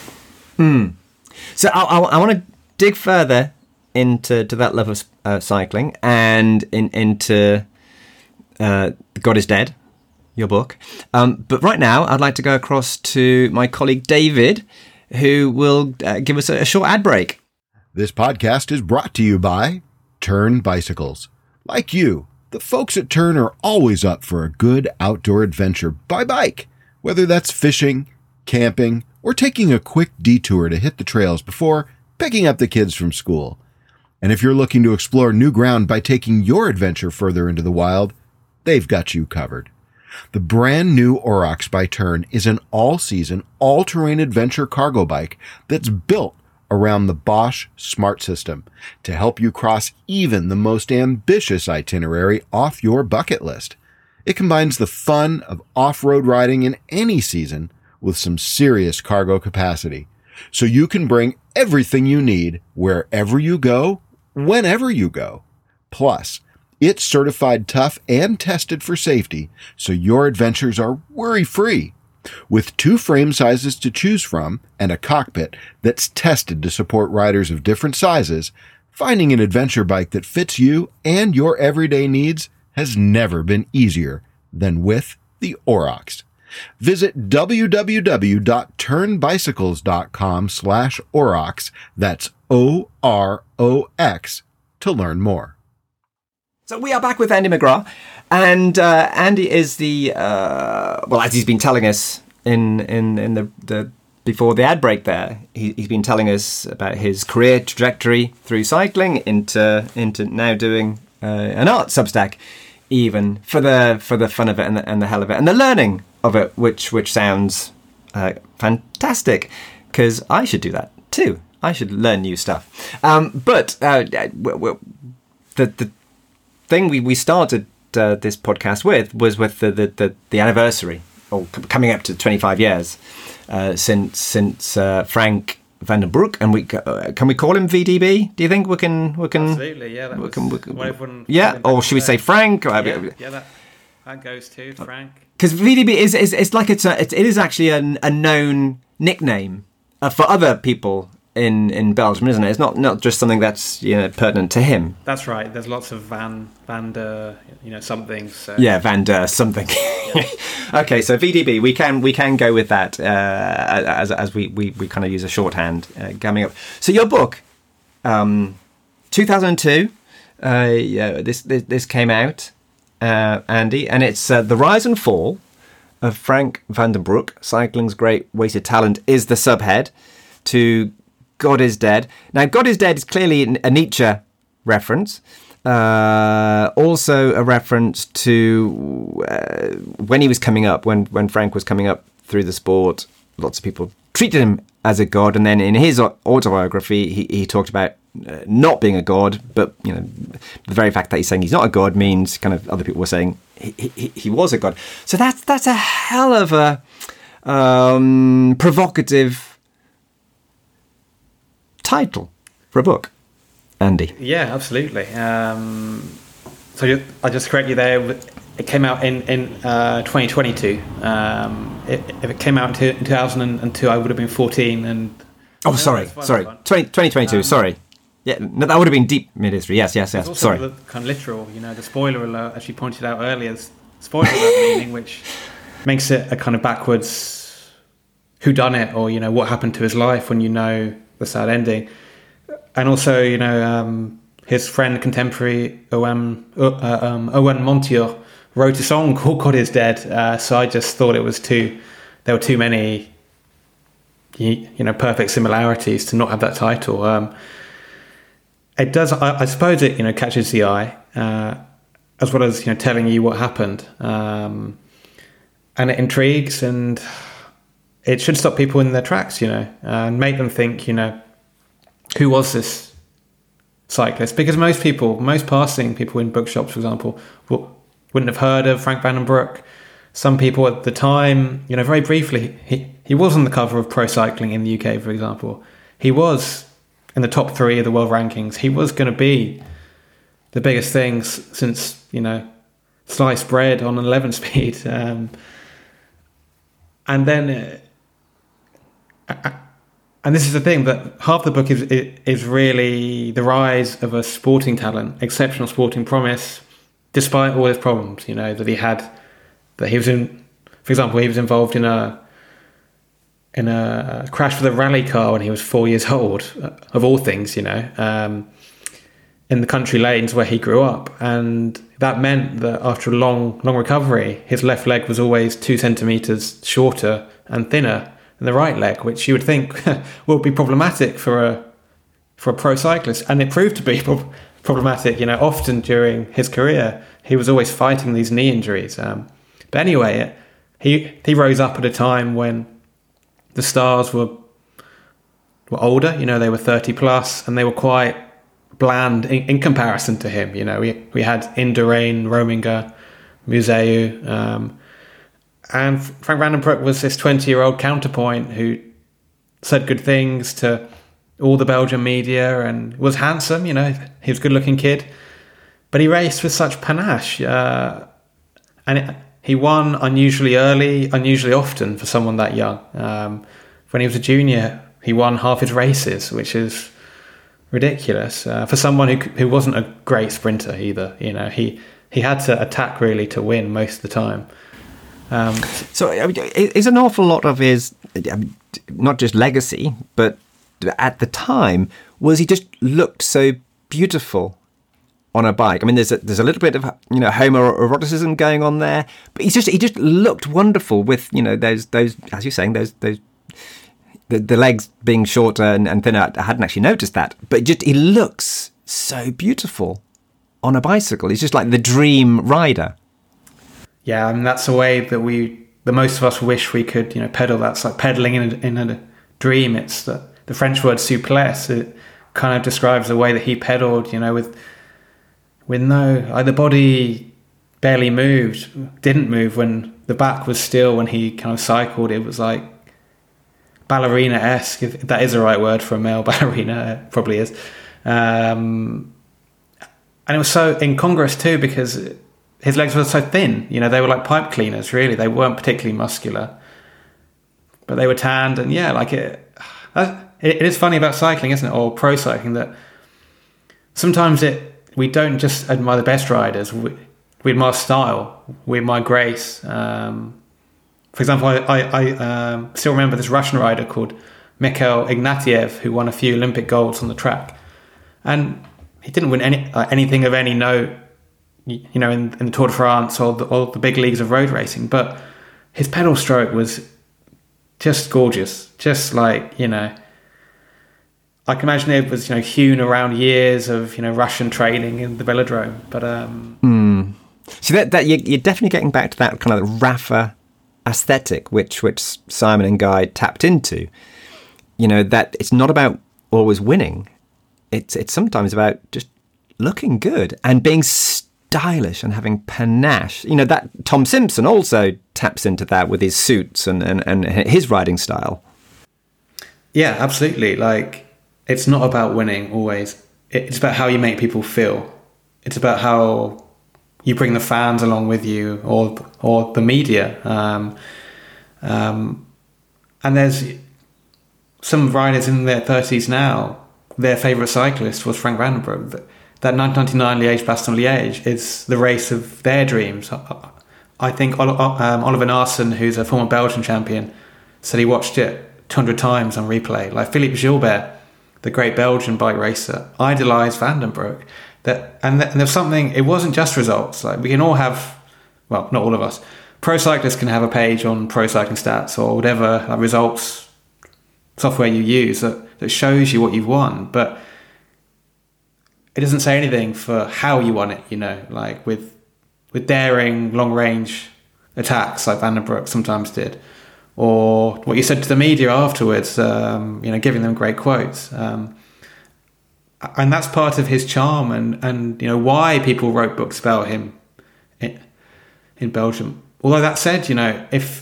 So I want to dig further into that love of cycling and into God is Dead, your book. But right now, I'd like to go across to my colleague David, who will give us a short ad break. This podcast is brought to you by Tern Bicycles. Like you, the folks at Tern are always up for a good outdoor adventure by bike, whether that's fishing, camping, or taking a quick detour to hit the trails before picking up the kids from school. And if you're looking to explore new ground by taking your adventure further into the wild, they've got you covered. The brand new Aurochs by Tern is an all-season, all-terrain adventure cargo bike that's built around the Bosch Smart System to help you cross even the most ambitious itinerary off your bucket list. It combines the fun of off-road riding in any season with some serious cargo capacity, so you can bring everything you need wherever you go, whenever you go. Plus, it's certified tough and tested for safety, so your adventures are worry-free. With 2 frame sizes to choose from and a cockpit that's tested to support riders of different sizes, finding an adventure bike that fits you and your everyday needs has never been easier than with the Aurochs. Visit www.turnbicycles.com/Aurochs, that's OROX, to learn more. So we are back with Andy McGrath, and Andy is the as he's been telling us in the before the ad break there, he's been telling us about his career trajectory through cycling into now doing an art Substack, even for the fun of it and the hell of it and the learning of it, which sounds fantastic, because I should do that too. I should learn new stuff. But the thing we started this podcast with was with the anniversary, or coming up to 25 years since Frank van den Broek, and can we call him VDB? Do you think we can? Absolutely, yeah. Or should we say Frank? Yeah, that goes to Frank. Because VDB is like it is actually a known nickname for other people in Belgium, isn't it? It's not just something that's pertinent to him. That's right. There's lots of Van der something. So. Yeah, Van der something. Yeah. Okay, so VDB, we can go with that as we kind of use a shorthand coming up. So your book, 2002, this came out, Andy, and it's The Rise and Fall of Frank van den Broek, Cycling's Great Wasted Talent, is the subhead to God is Dead. Now, God is Dead is clearly a Nietzsche reference. Also a reference to when he was coming up, when Frank was coming up through the sport, lots of people treated him as a god. And then in his autobiography, he talked about not being a god, but the very fact that he's saying he's not a god means kind of other people were saying he was a god. So that's a hell of a provocative title for a book, Andy. Yeah, absolutely. So I just correct you there. It came out in 2022. If it came out in 2002, I would have been 14. And sorry, 2022. Sorry. Yeah, no, that would have been deep mid-history. Yes. Sorry. The kind of literal, the spoiler alert, as you pointed out earlier, spoiler alert meaning, which makes it a kind of backwards whodunit, or what happened to his life when the sad ending. And also, his friend, contemporary Owen Montier wrote a song called God is Dead. So I just thought there were too many, perfect similarities to not have that title. It does, I suppose it, catches the eye, as well as, telling you what happened. And it intrigues, and it should stop people in their tracks, and make them think, who was this cyclist? Because most passing people in bookshops, for example, wouldn't have heard of Frank van den Broek. Some people at the time, very briefly, he was on the cover of Pro Cycling in the UK, for example. He was in the top 3 of the world rankings. He was going to be the biggest thing since, sliced bread on an 11 speed. And then... and this is the thing, that half the book is really the rise of a sporting talent, exceptional sporting promise, despite all his problems, that he had, that he was in, for example, he was involved in a crash with a rally car when he was 4 years old, of all things, in the country lanes where he grew up. And that meant that after a long recovery, his left leg was always 2 centimeters shorter and thinner than the right leg, which you would think would be problematic for a pro cyclist. And it proved to be problematic, often during his career. He was always fighting these knee injuries. But anyway, he rose up at a time when the stars were older, they were 30 plus, and they were quite bland in comparison to him. We had Indurain, Rominger, Museu, and Frank van den Broek was this 20-year-old counterpoint who said good things to all the Belgian media and was handsome, he was a good-looking kid, but he raced with such panache, and he won unusually early, unusually often for someone that young. When he was a junior, he won half his races, which is ridiculous for someone who wasn't a great sprinter either. You know, he had to attack really to win most of the time. So it's an awful lot of his, not just legacy, but at the time, was he just looked so beautiful on a bike. I mean, there's a little bit of, you know, homoeroticism going on there, but he just looked wonderful with, you know, those as you're saying, the legs being shorter and thinner. I hadn't actually noticed that, but he looks so beautiful on a bicycle. He's just like the dream rider. Yeah, I mean, that's the way that the most of us wish we could, you know, pedal. That's like pedaling in a dream. It's the French word souplesse. It kind of describes the way that he pedaled, you know, with no, the body barely moved, didn't move when the back was still when he kind of cycled. It was like ballerina-esque, if that is the right word for a male ballerina, it probably is. And it was so incongruous too, because his legs were so thin, you know, they were like pipe cleaners, really. They weren't particularly muscular, but they were tanned. And yeah, like it is funny about cycling, isn't it? Or pro cycling, that sometimes we don't just admire the best riders. We admire style. We admire grace. For example, I still remember this Russian rider called Mikhail Ignatiev, who won a few Olympic golds on the track. And he didn't win anything of any note, you know, in the Tour de France or the big leagues of road racing. But his pedal stroke was just gorgeous. Just like, you know, I can imagine it was, you know, hewn around years of, you know, Russian training in the velodrome. But so that you're definitely getting back to that kind of Rafa aesthetic, which Simon and Guy tapped into. You know, that it's not about always winning. It's sometimes about just looking good and being stylish and having panache. You know, that Tom Simpson also taps into that with his suits and his riding style. Yeah, absolutely. Like, it's not about winning always. It's about how you make people feel. It's about how you bring the fans along with you, or the media. And there's some riders in their 30s now, their favourite cyclist was Frank Vandenbroek. That 1999 Liège-Bastogne-Liège is the race of their dreams. I think Oliver Naassen, who's a former Belgian champion, said he watched it 200 times on replay. Like Philippe Gilbert, the great Belgian bike racer, idolised Vandenbroek. And there's something, it wasn't just results. Like, we can all have, well, not all of us, pro cyclists can have a page on Pro Cycling Stats or whatever results software you use that shows you what you've won, but it doesn't say anything for how you won it, you know, like with daring long range attacks like Vandenbroek sometimes did, or what you said to the media afterwards, you know, giving them great quotes. And that's part of his charm and you know, why people wrote books about him in Belgium. Although that said, you know, if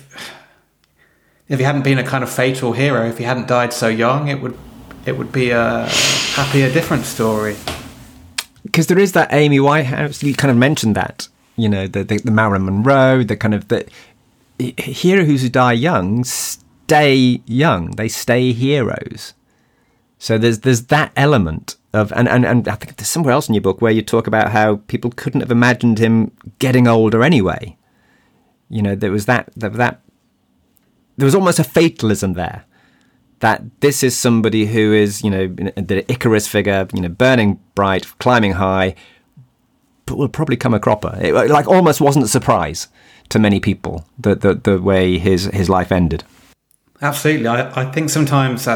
he hadn't been a kind of fatal hero, if he hadn't died so young, it would be a happier, different story. Because there is that Amy Whitehouse, you kind of mentioned that, you know, the Marilyn Monroe, the kind of the heroes who die young stay young, they stay heroes. So there's that element of, and I think there's somewhere else in your book where you talk about how people couldn't have imagined him getting older anyway. You know, there was there was almost a fatalism there, that this is somebody who is, you know, the Icarus figure, you know, burning bright, climbing high, but will probably come a cropper. It like almost wasn't a surprise to many people the way his life ended. Absolutely. I think sometimes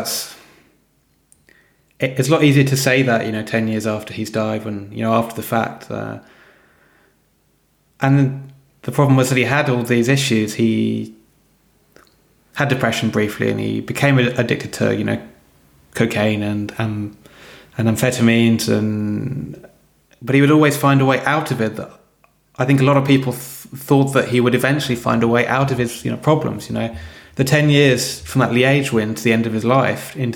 it's a lot easier to say that, you know, 10 years after he's died, when, you know, after the fact. And the problem was that he had all these issues. He had depression briefly, and he became addicted to, you know, cocaine and amphetamines, but he would always find a way out of it. I think a lot of people thought that he would eventually find a way out of his, you know, problems. You know, the 10 years from that Liège win to the end of his life in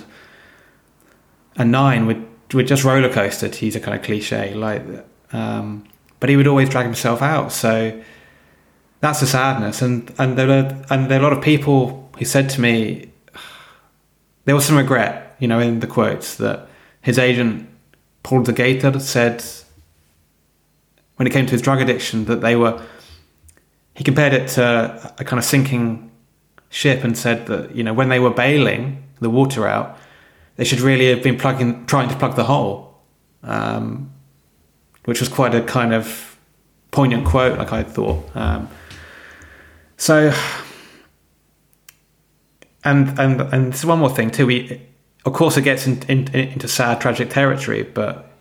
2009 would just roller coaster, to use a kind of cliche, like, but he would always drag himself out. So that's the sadness. And there are a lot of people who said to me, there was some regret, in the quotes, that his agent, Paul de Gator, said when it came to his drug addiction that he compared it to a kind of sinking ship and said that, when they were bailing the water out, they should really have been trying to plug the hole, which was quite a kind of poignant quote, like I thought. So, and there's one more thing too. Of course, it gets into sad, tragic territory, but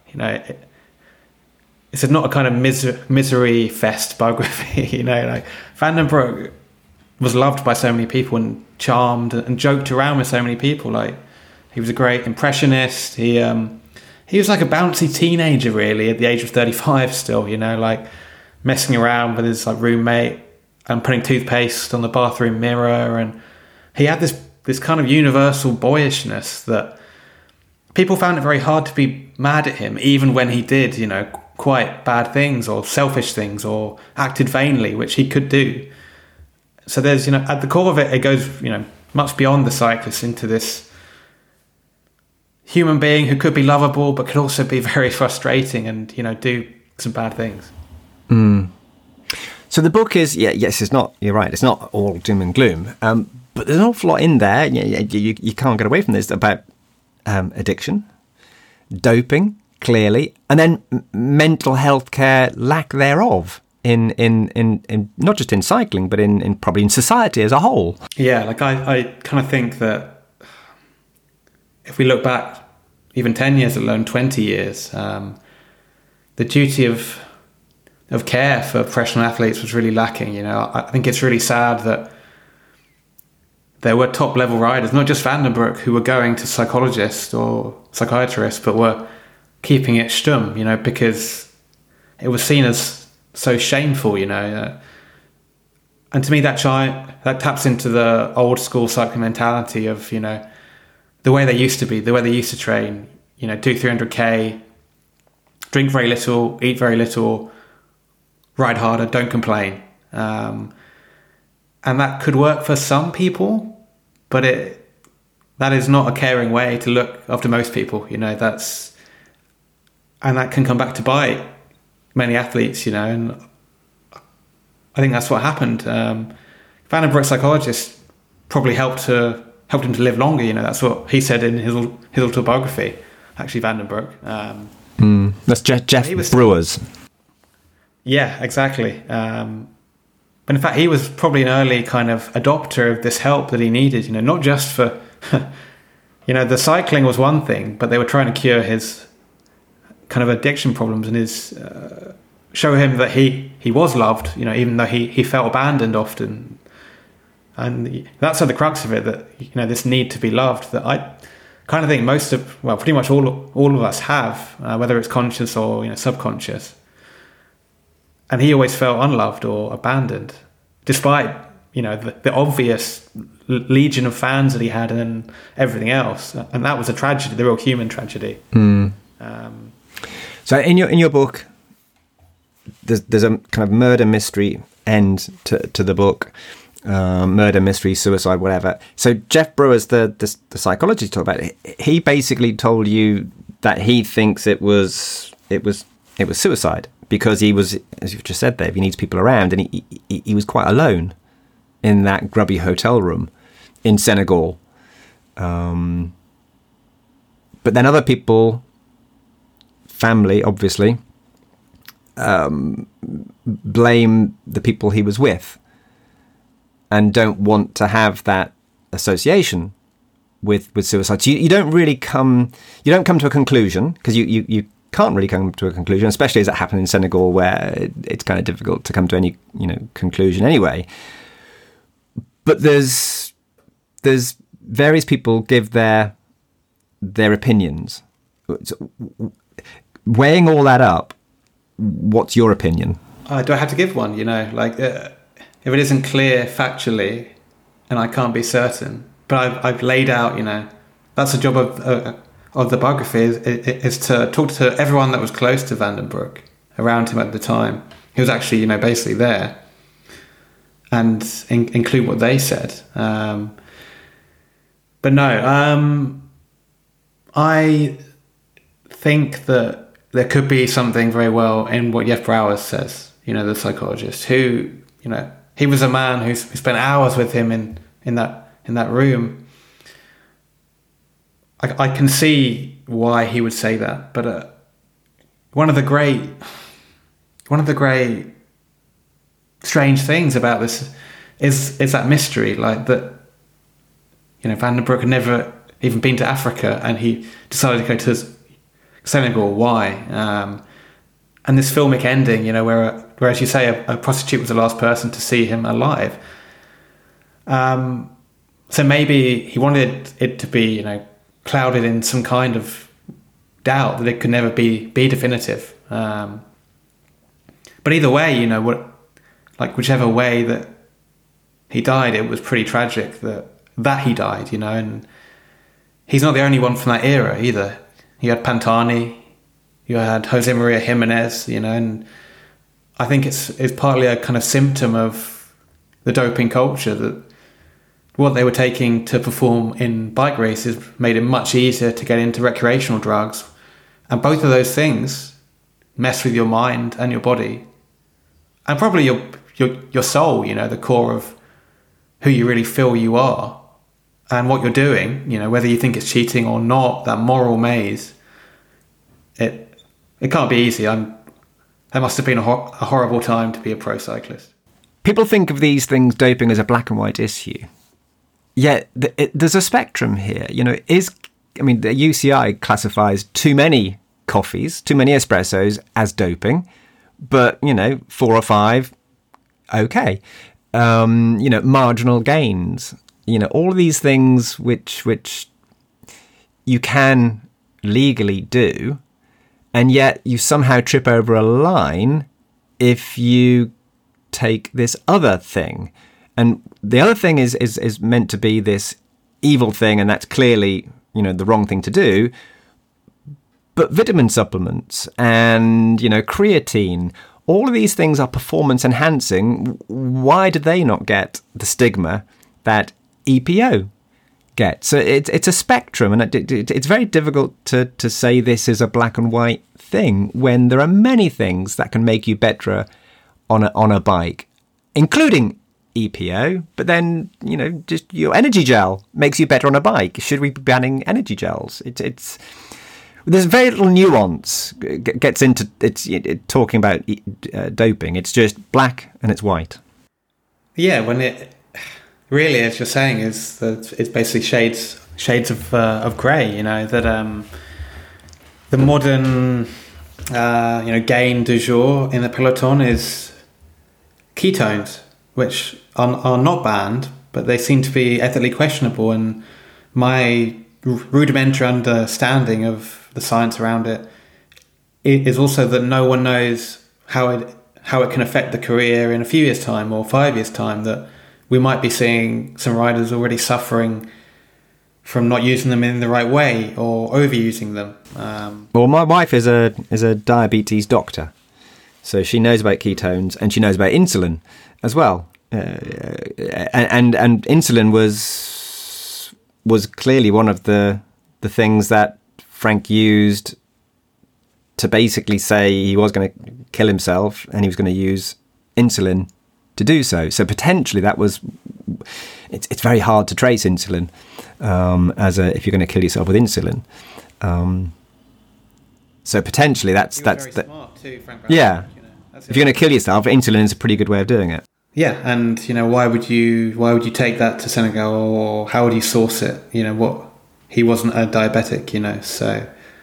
it's not a kind of misery fest biography. Like Van den Broek was loved by so many people and charmed and joked around with so many people. Like he was a great impressionist. He was like a bouncy teenager, really, at the age of 35. Still, like messing around with his roommate and putting toothpaste on the bathroom mirror, and he had this kind of universal boyishness that people found it very hard to be mad at him, even when he did, quite bad things or selfish things or acted vainly, which he could do. So there's, at the core of it, it goes, much beyond the cyclist into this human being who could be lovable, but could also be very frustrating and, do some bad things. Mm. So the book is, yes, it's not, you're right, it's not all doom and gloom, but there's an awful lot in there. You can't get away from this about addiction, doping, clearly, and then mental health care, lack thereof, in not just in cycling, but in probably in society as a whole. Yeah, like I kind of think that if we look back even 10 years, alone 20 years, the duty of care for professional athletes was really lacking. I think it's really sad that there were top level riders, not just Van den Broek, who were going to psychologists or psychiatrists, but were keeping it stum, because it was seen as so shameful, and to me that taps into the old school cycling mentality of, the way they used to be, the way they used to train, do 300k, drink very little, eat very little, ride harder, don't complain. And that could work for some people, but that is not a caring way to look after most people. And that can come back to bite many athletes. And I think that's what happened. Van den Broek's psychologist probably helped him to live longer. That's what he said in his autobiography. Actually, Van den Broek. That's Jeff Brewers. Yeah, exactly. But in fact, he was probably an early kind of adopter of this help that he needed, not just for, the cycling was one thing, but they were trying to cure his kind of addiction problems and show him that he was loved, even though he felt abandoned often. And that's at the crux of it, that, this need to be loved that I kind of think pretty much all of us have, whether it's conscious or, subconscious. And he always felt unloved or abandoned, despite, the obvious legion of fans that he had and everything else. And that was a tragedy, the real human tragedy. Mm. So in your book, there's a kind of murder mystery end to the book. Murder, mystery, suicide, whatever. So Jeff Brewers, the psychologist you talk about, he basically told you that he thinks it was suicide. Because he was, as you've just said, Dave, he needs people around, and he was quite alone in that grubby hotel room in Senegal. But then other people, family, obviously, blame the people he was with and don't want to have that association with suicide. So you don't come to a conclusion, because you can't really come to a conclusion, especially as it happened in Senegal, where it's kind of difficult to come to any conclusion anyway. But there's various people give their opinions. Weighing all that up, what's your opinion? Do I have to give one? If it isn't clear factually, and I can't be certain, but I've laid out. That's the job of the biography is to talk to everyone that was close to Van den Broek around him at the time. He was actually, basically there. and include what they said. But no, I think that there could be something very well in what Jeff Brouwer says, the psychologist, who, he was a man who spent hours with him in that room. I can see why he would say that, but one of the great strange things about this is that mystery, like that. Van den Broek had never even been to Africa, and he decided to go to Senegal. Why? And this filmic ending, where as you say, a prostitute was the last person to see him alive. So maybe he wanted it to be, clouded in some kind of doubt that it could never be definitive. But either way, whichever way that he died, it was pretty tragic that he died, and he's not the only one from that era either. You had Pantani, you had Jose Maria Jimenez, and I think it's partly a kind of symptom of the doping culture, that what they were taking to perform in bike races made it much easier to get into recreational drugs. And both of those things mess with your mind and your body, and probably your soul, the core of who you really feel you are. And what you're doing, whether you think it's cheating or not, that moral maze, it can't be easy. That must have been a horrible time to be a pro cyclist. People think of these things, doping, as a black and white issue. Yet there's a spectrum here. The UCI classifies too many coffees, too many espressos as doping, but 4 or 5, okay. Marginal gains. All of these things which you can legally do, and yet you somehow trip over a line if you take this other thing. And the other thing is meant to be this evil thing, and that's clearly, the wrong thing to do. But vitamin supplements and, creatine, all of these things are performance enhancing. Why do they not get the stigma that EPO gets? So it's a spectrum, and it's very difficult to say this is a black and white thing when there are many things that can make you better on a bike, including EPO. But then just your energy gel makes you better on a bike. Should we be banning energy gels? It's there's very little nuance gets into it talking about doping. It's just black and it's white. Yeah, when it really, as you're saying, is that it's basically shades of grey. That the modern gain du jour in the peloton is ketones, which are not banned, but they seem to be ethically questionable. And my rudimentary understanding of the science around it is also that no one knows how it can affect the career in a few years' time or 5 years' time. That we might be seeing some riders already suffering from not using them in the right way or overusing them. Well, my wife is a diabetes doctor, so she knows about ketones and she knows about insulin as well. And insulin was clearly one of the things that Frank used to basically say he was going to kill himself and he was going to use insulin to do so. So potentially it's very hard to trace insulin if you're going to kill yourself with insulin. So potentially that's smart too, Frank. Yeah. If you're going to kill yourself, insulin is a pretty good way of doing it. Yeah, and why would you take that to Senegal, or how would you source it? He wasn't a diabetic, so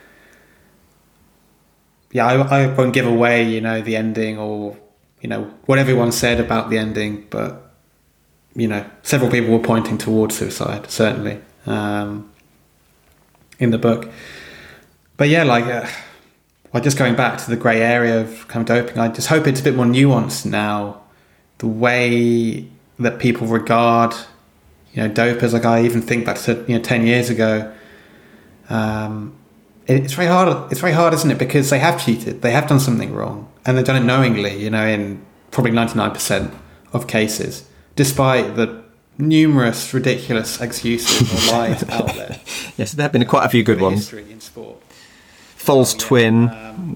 yeah, I won't give away the ending or what everyone said about the ending, but several people were pointing towards suicide, certainly, in the book. But yeah, just going back to the grey area of kind of doping, I just hope it's a bit more nuanced now. The way that people regard, dopers, like I even think back to 10 years ago. It's very hard. It's very hard, isn't it? Because they have cheated, they have done something wrong, and they've done it knowingly. In probably 99% of cases. despite the numerous ridiculous excuses or lies out there. Yes, there have been quite a few good ones. History in sport. False twin.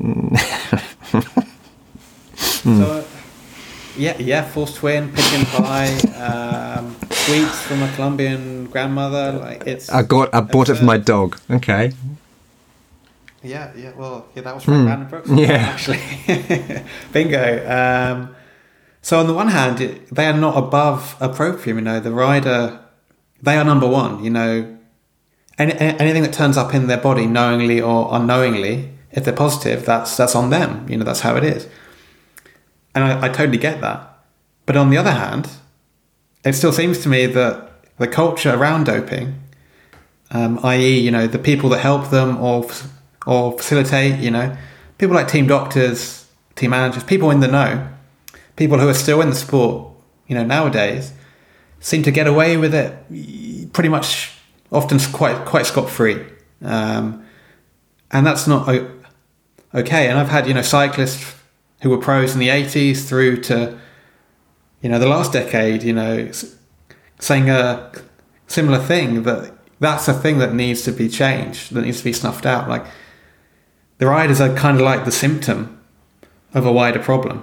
So, false twin, pigeon pie, sweets from a Colombian grandmother. Like I bought it for my dog. Okay. Yeah. Well, that was Frank Vandenbroek. Actually, bingo. So on the one hand, they are not above appropriate. The rider, they are number one. Anything that turns up in their body, knowingly or unknowingly, if they're positive, that's on them. That's how it is. And I totally get that. But on the other hand, it still seems to me that the culture around doping, i.e., the people that help them or facilitate, people like team doctors, team managers, people in the know, people who are still in the sport, nowadays, seem to get away with it pretty much, often quite scot-free. And that's not okay. And I've had, cyclists who were pros in the 80s through to, the last decade, saying a similar thing, that's a thing that needs to be changed, that needs to be snuffed out. Like, the riders are kind of like the symptom of a wider problem.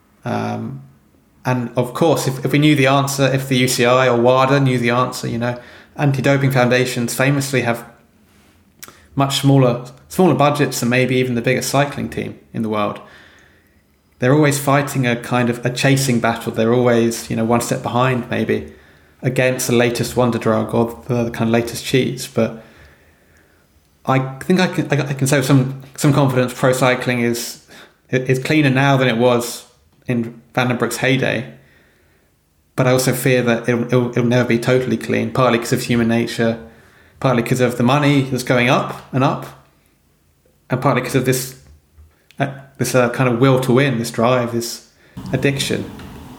And of course, if we knew the answer, if the UCI or WADA knew the answer, anti-doping foundations famously have much smaller budgets than maybe even the biggest cycling team in the world. They're always fighting a kind of a chasing battle. They're always, one step behind maybe against the latest wonder drug or the kind of latest cheats. But I think I can say with some confidence pro cycling is cleaner now than it was in Vandenbroek's heyday. But I also fear that it'll never be totally clean, partly because of human nature, partly because of the money that's going up, and partly because of this kind of will to win, this drive, this addiction.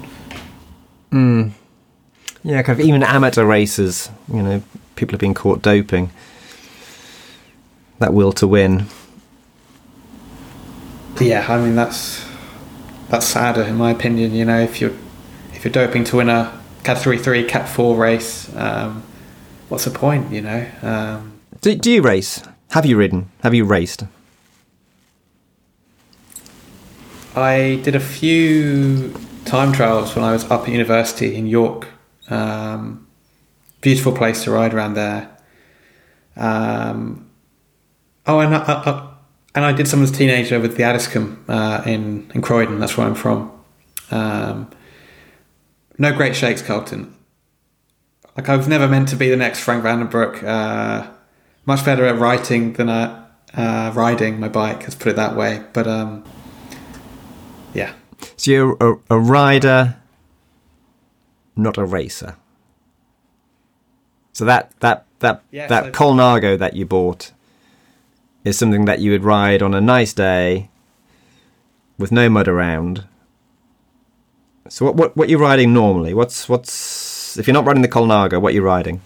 Yeah, kind of even amateur racers, people have been caught doping. That will to win. Yeah, that's sadder in my opinion. If you're doping to win a Category 3, Cat 4 race, what's the point? Do you race? Have you ridden? Have you raced? I did a few time trials when I was up at university in York. Beautiful place to ride around there. And I did some as a teenager with the Addiscombe in Croydon. That's where I'm from. No great shakes, Carlton. Like, I was never meant to be the next Frank Vandenbroek. Much better at writing than at riding my bike, let's put it that way. But yeah. So you're a rider, not a racer. So that Colnago that you bought is something that you would ride on a nice day with no mud around. So what are you riding normally? What's if you're not riding the Colnago, what are you riding?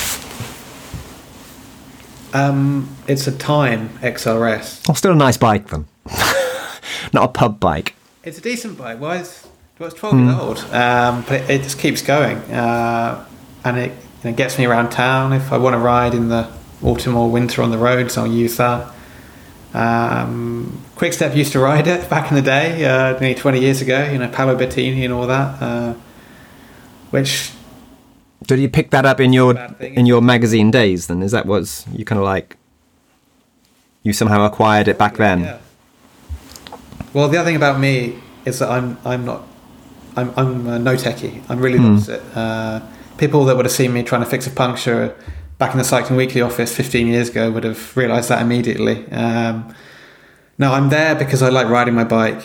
It's a Time XRS. Oh, still a nice bike then. Not a pub bike. It's a decent bike. Well, it's 12 years old, but it just keeps going, and it gets me around town. If I want to ride in the autumn or winter on the roads, I'll use that. Quickstep used to ride it back in the day, nearly 20 years ago. Paolo Bettini and all that. Which did you pick that up in your magazine days? Then is that what you kind of like? You somehow acquired it back then. Yeah. Well, the other thing about me is that I'm no techie. I'm really the opposite. People that would have seen me trying to fix a puncture back in the Cycling Weekly office 15 years ago would have realised that immediately. No, I'm there because I like riding my bike.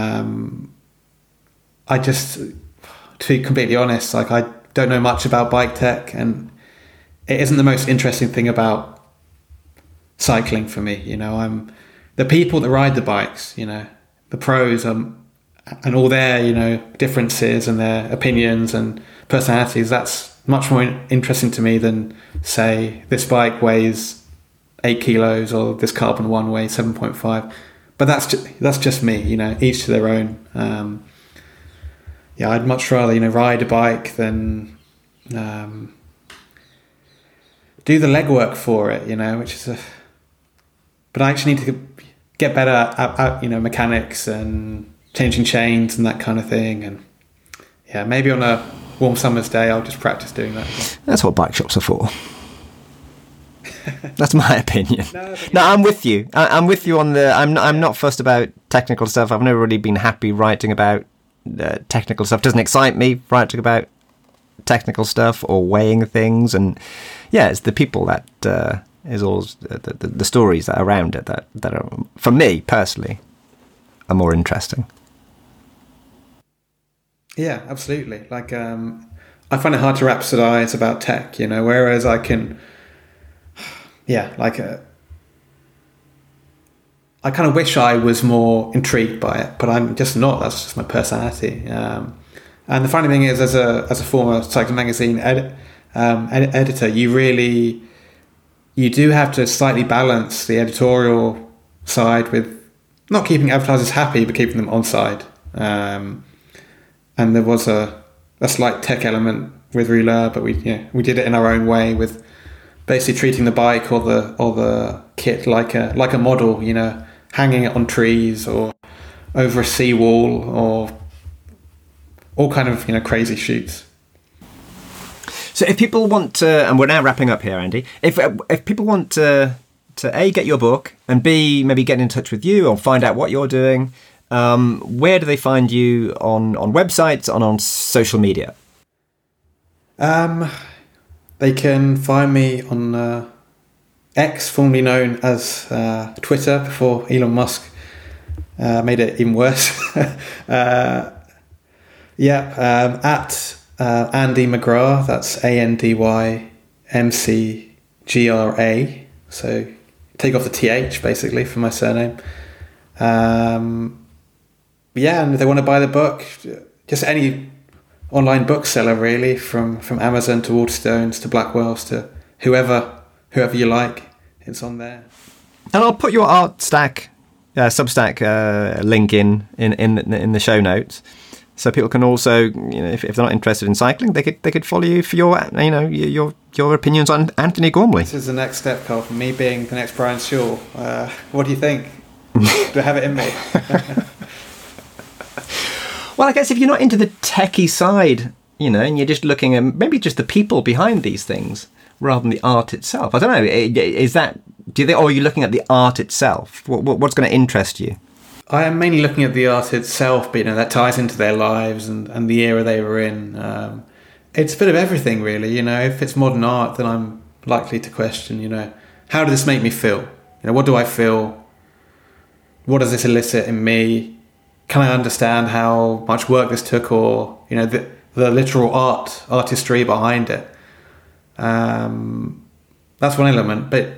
I just, to be completely honest, I don't know much about bike tech, and it isn't the most interesting thing about cycling for me. I'm the people that ride the bikes, the pros, and all their, differences and their opinions and personalities. That's much more interesting to me than, say, this bike weighs 8 kilos or this carbon one weighs 7.5. But that's just me, each to their own. yeah, I'd much rather, ride a bike than do the legwork for it, which is but I actually need to get better at mechanics and changing chains and that kind of thing. And yeah, maybe on a warm summer's day, I'll just practice doing that. That's what bike shops are for. That's my opinion. No, I'm with you. I'm with you on the. I'm not fussed about technical stuff. I've never really been happy writing about technical stuff. It doesn't excite me writing about technical stuff or weighing things. And yeah, it's the people that is all the stories that are around it that are, for me personally, are more interesting. Yeah, absolutely. Like I find it hard to rhapsodize about tech, whereas I can. Yeah, I kind of wish I was more intrigued by it, but I'm just not. That's just my personality. And the funny thing is, as a former cycling magazine editor, you do have to slightly balance the editorial side with not keeping advertisers happy, but keeping them on side. And there was a slight tech element with Rouleur, but we did it in our own way with basically treating the bike or the kit like a model, hanging it on trees or over a seawall or all kind of crazy shoots. So if people want to, and we're now wrapping up here, Andy, if people want to A, get your book, and B, maybe get in touch with you or find out what you're doing, where do they find you on websites and on social media? They can find me on X, formerly known as Twitter before Elon Musk made it even worse. At Andy McGrath, that's ANDYMCGRA. So take off the TH basically for my surname. And if they want to buy the book, just any online bookseller really, from Amazon to Waterstones to Blackwell's to whoever you like, it's on there. And I'll put your Substack link in the show notes, so people can also, if they're not interested in cycling, they could follow you for your opinions on Anthony Gormley. This is the next step, Carl, for me being the next Brian Shaw. What do you think? Do I have it in me? Well, I guess if you're not into the techie side, and you're just looking at maybe just the people behind these things rather than the art itself. I don't know. Is that? Do you think? Or are you looking at the art itself? What's going to interest you? I am mainly looking at the art itself, but that ties into their lives and the era they were in. It's a bit of everything, really. If it's modern art, then I'm likely to question. How does this make me feel? What do I feel? What does this elicit in me? Can I understand how much work this took, or the literal artistry behind it? That's one element. But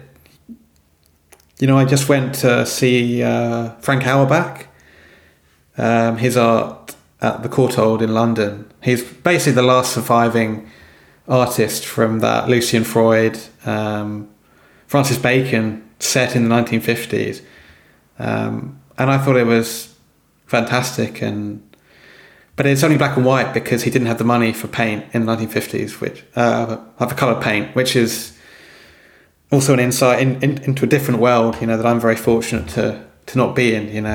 I just went to see Frank Auerbach, his art at the Courtauld in London. He's basically the last surviving artist from that Lucian Freud, Francis Bacon set in the 1950s, and I thought it was fantastic, but it's only black and white because he didn't have the money for paint in the 1950s, which for coloured paint, which is also an insight into a different world, that I'm very fortunate to not be in,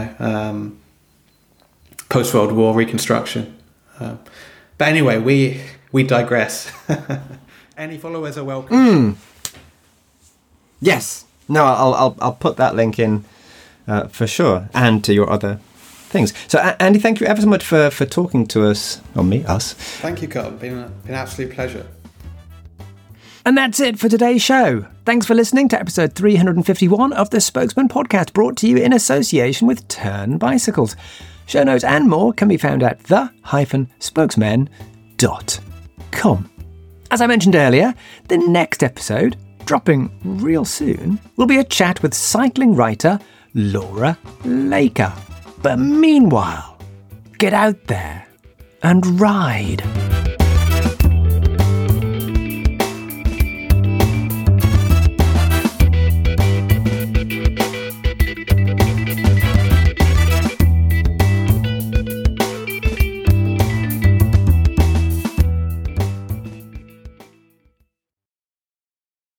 post World War Reconstruction. But anyway, we digress. Any followers are welcome. Yes, no, I'll put that link in for sure, and to your other things. So, Andy, thank you ever so much for talking to us, us. Thank you, Carl. It's been an absolute pleasure. And that's it for today's show. Thanks for listening to episode 351 of the Spokesman Podcast, brought to you in association with Tern Bicycles. Show notes and more can be found at the-spokesmen.com. As I mentioned earlier, the next episode, dropping real soon, will be a chat with cycling writer Laura Laker. But meanwhile, get out there and ride.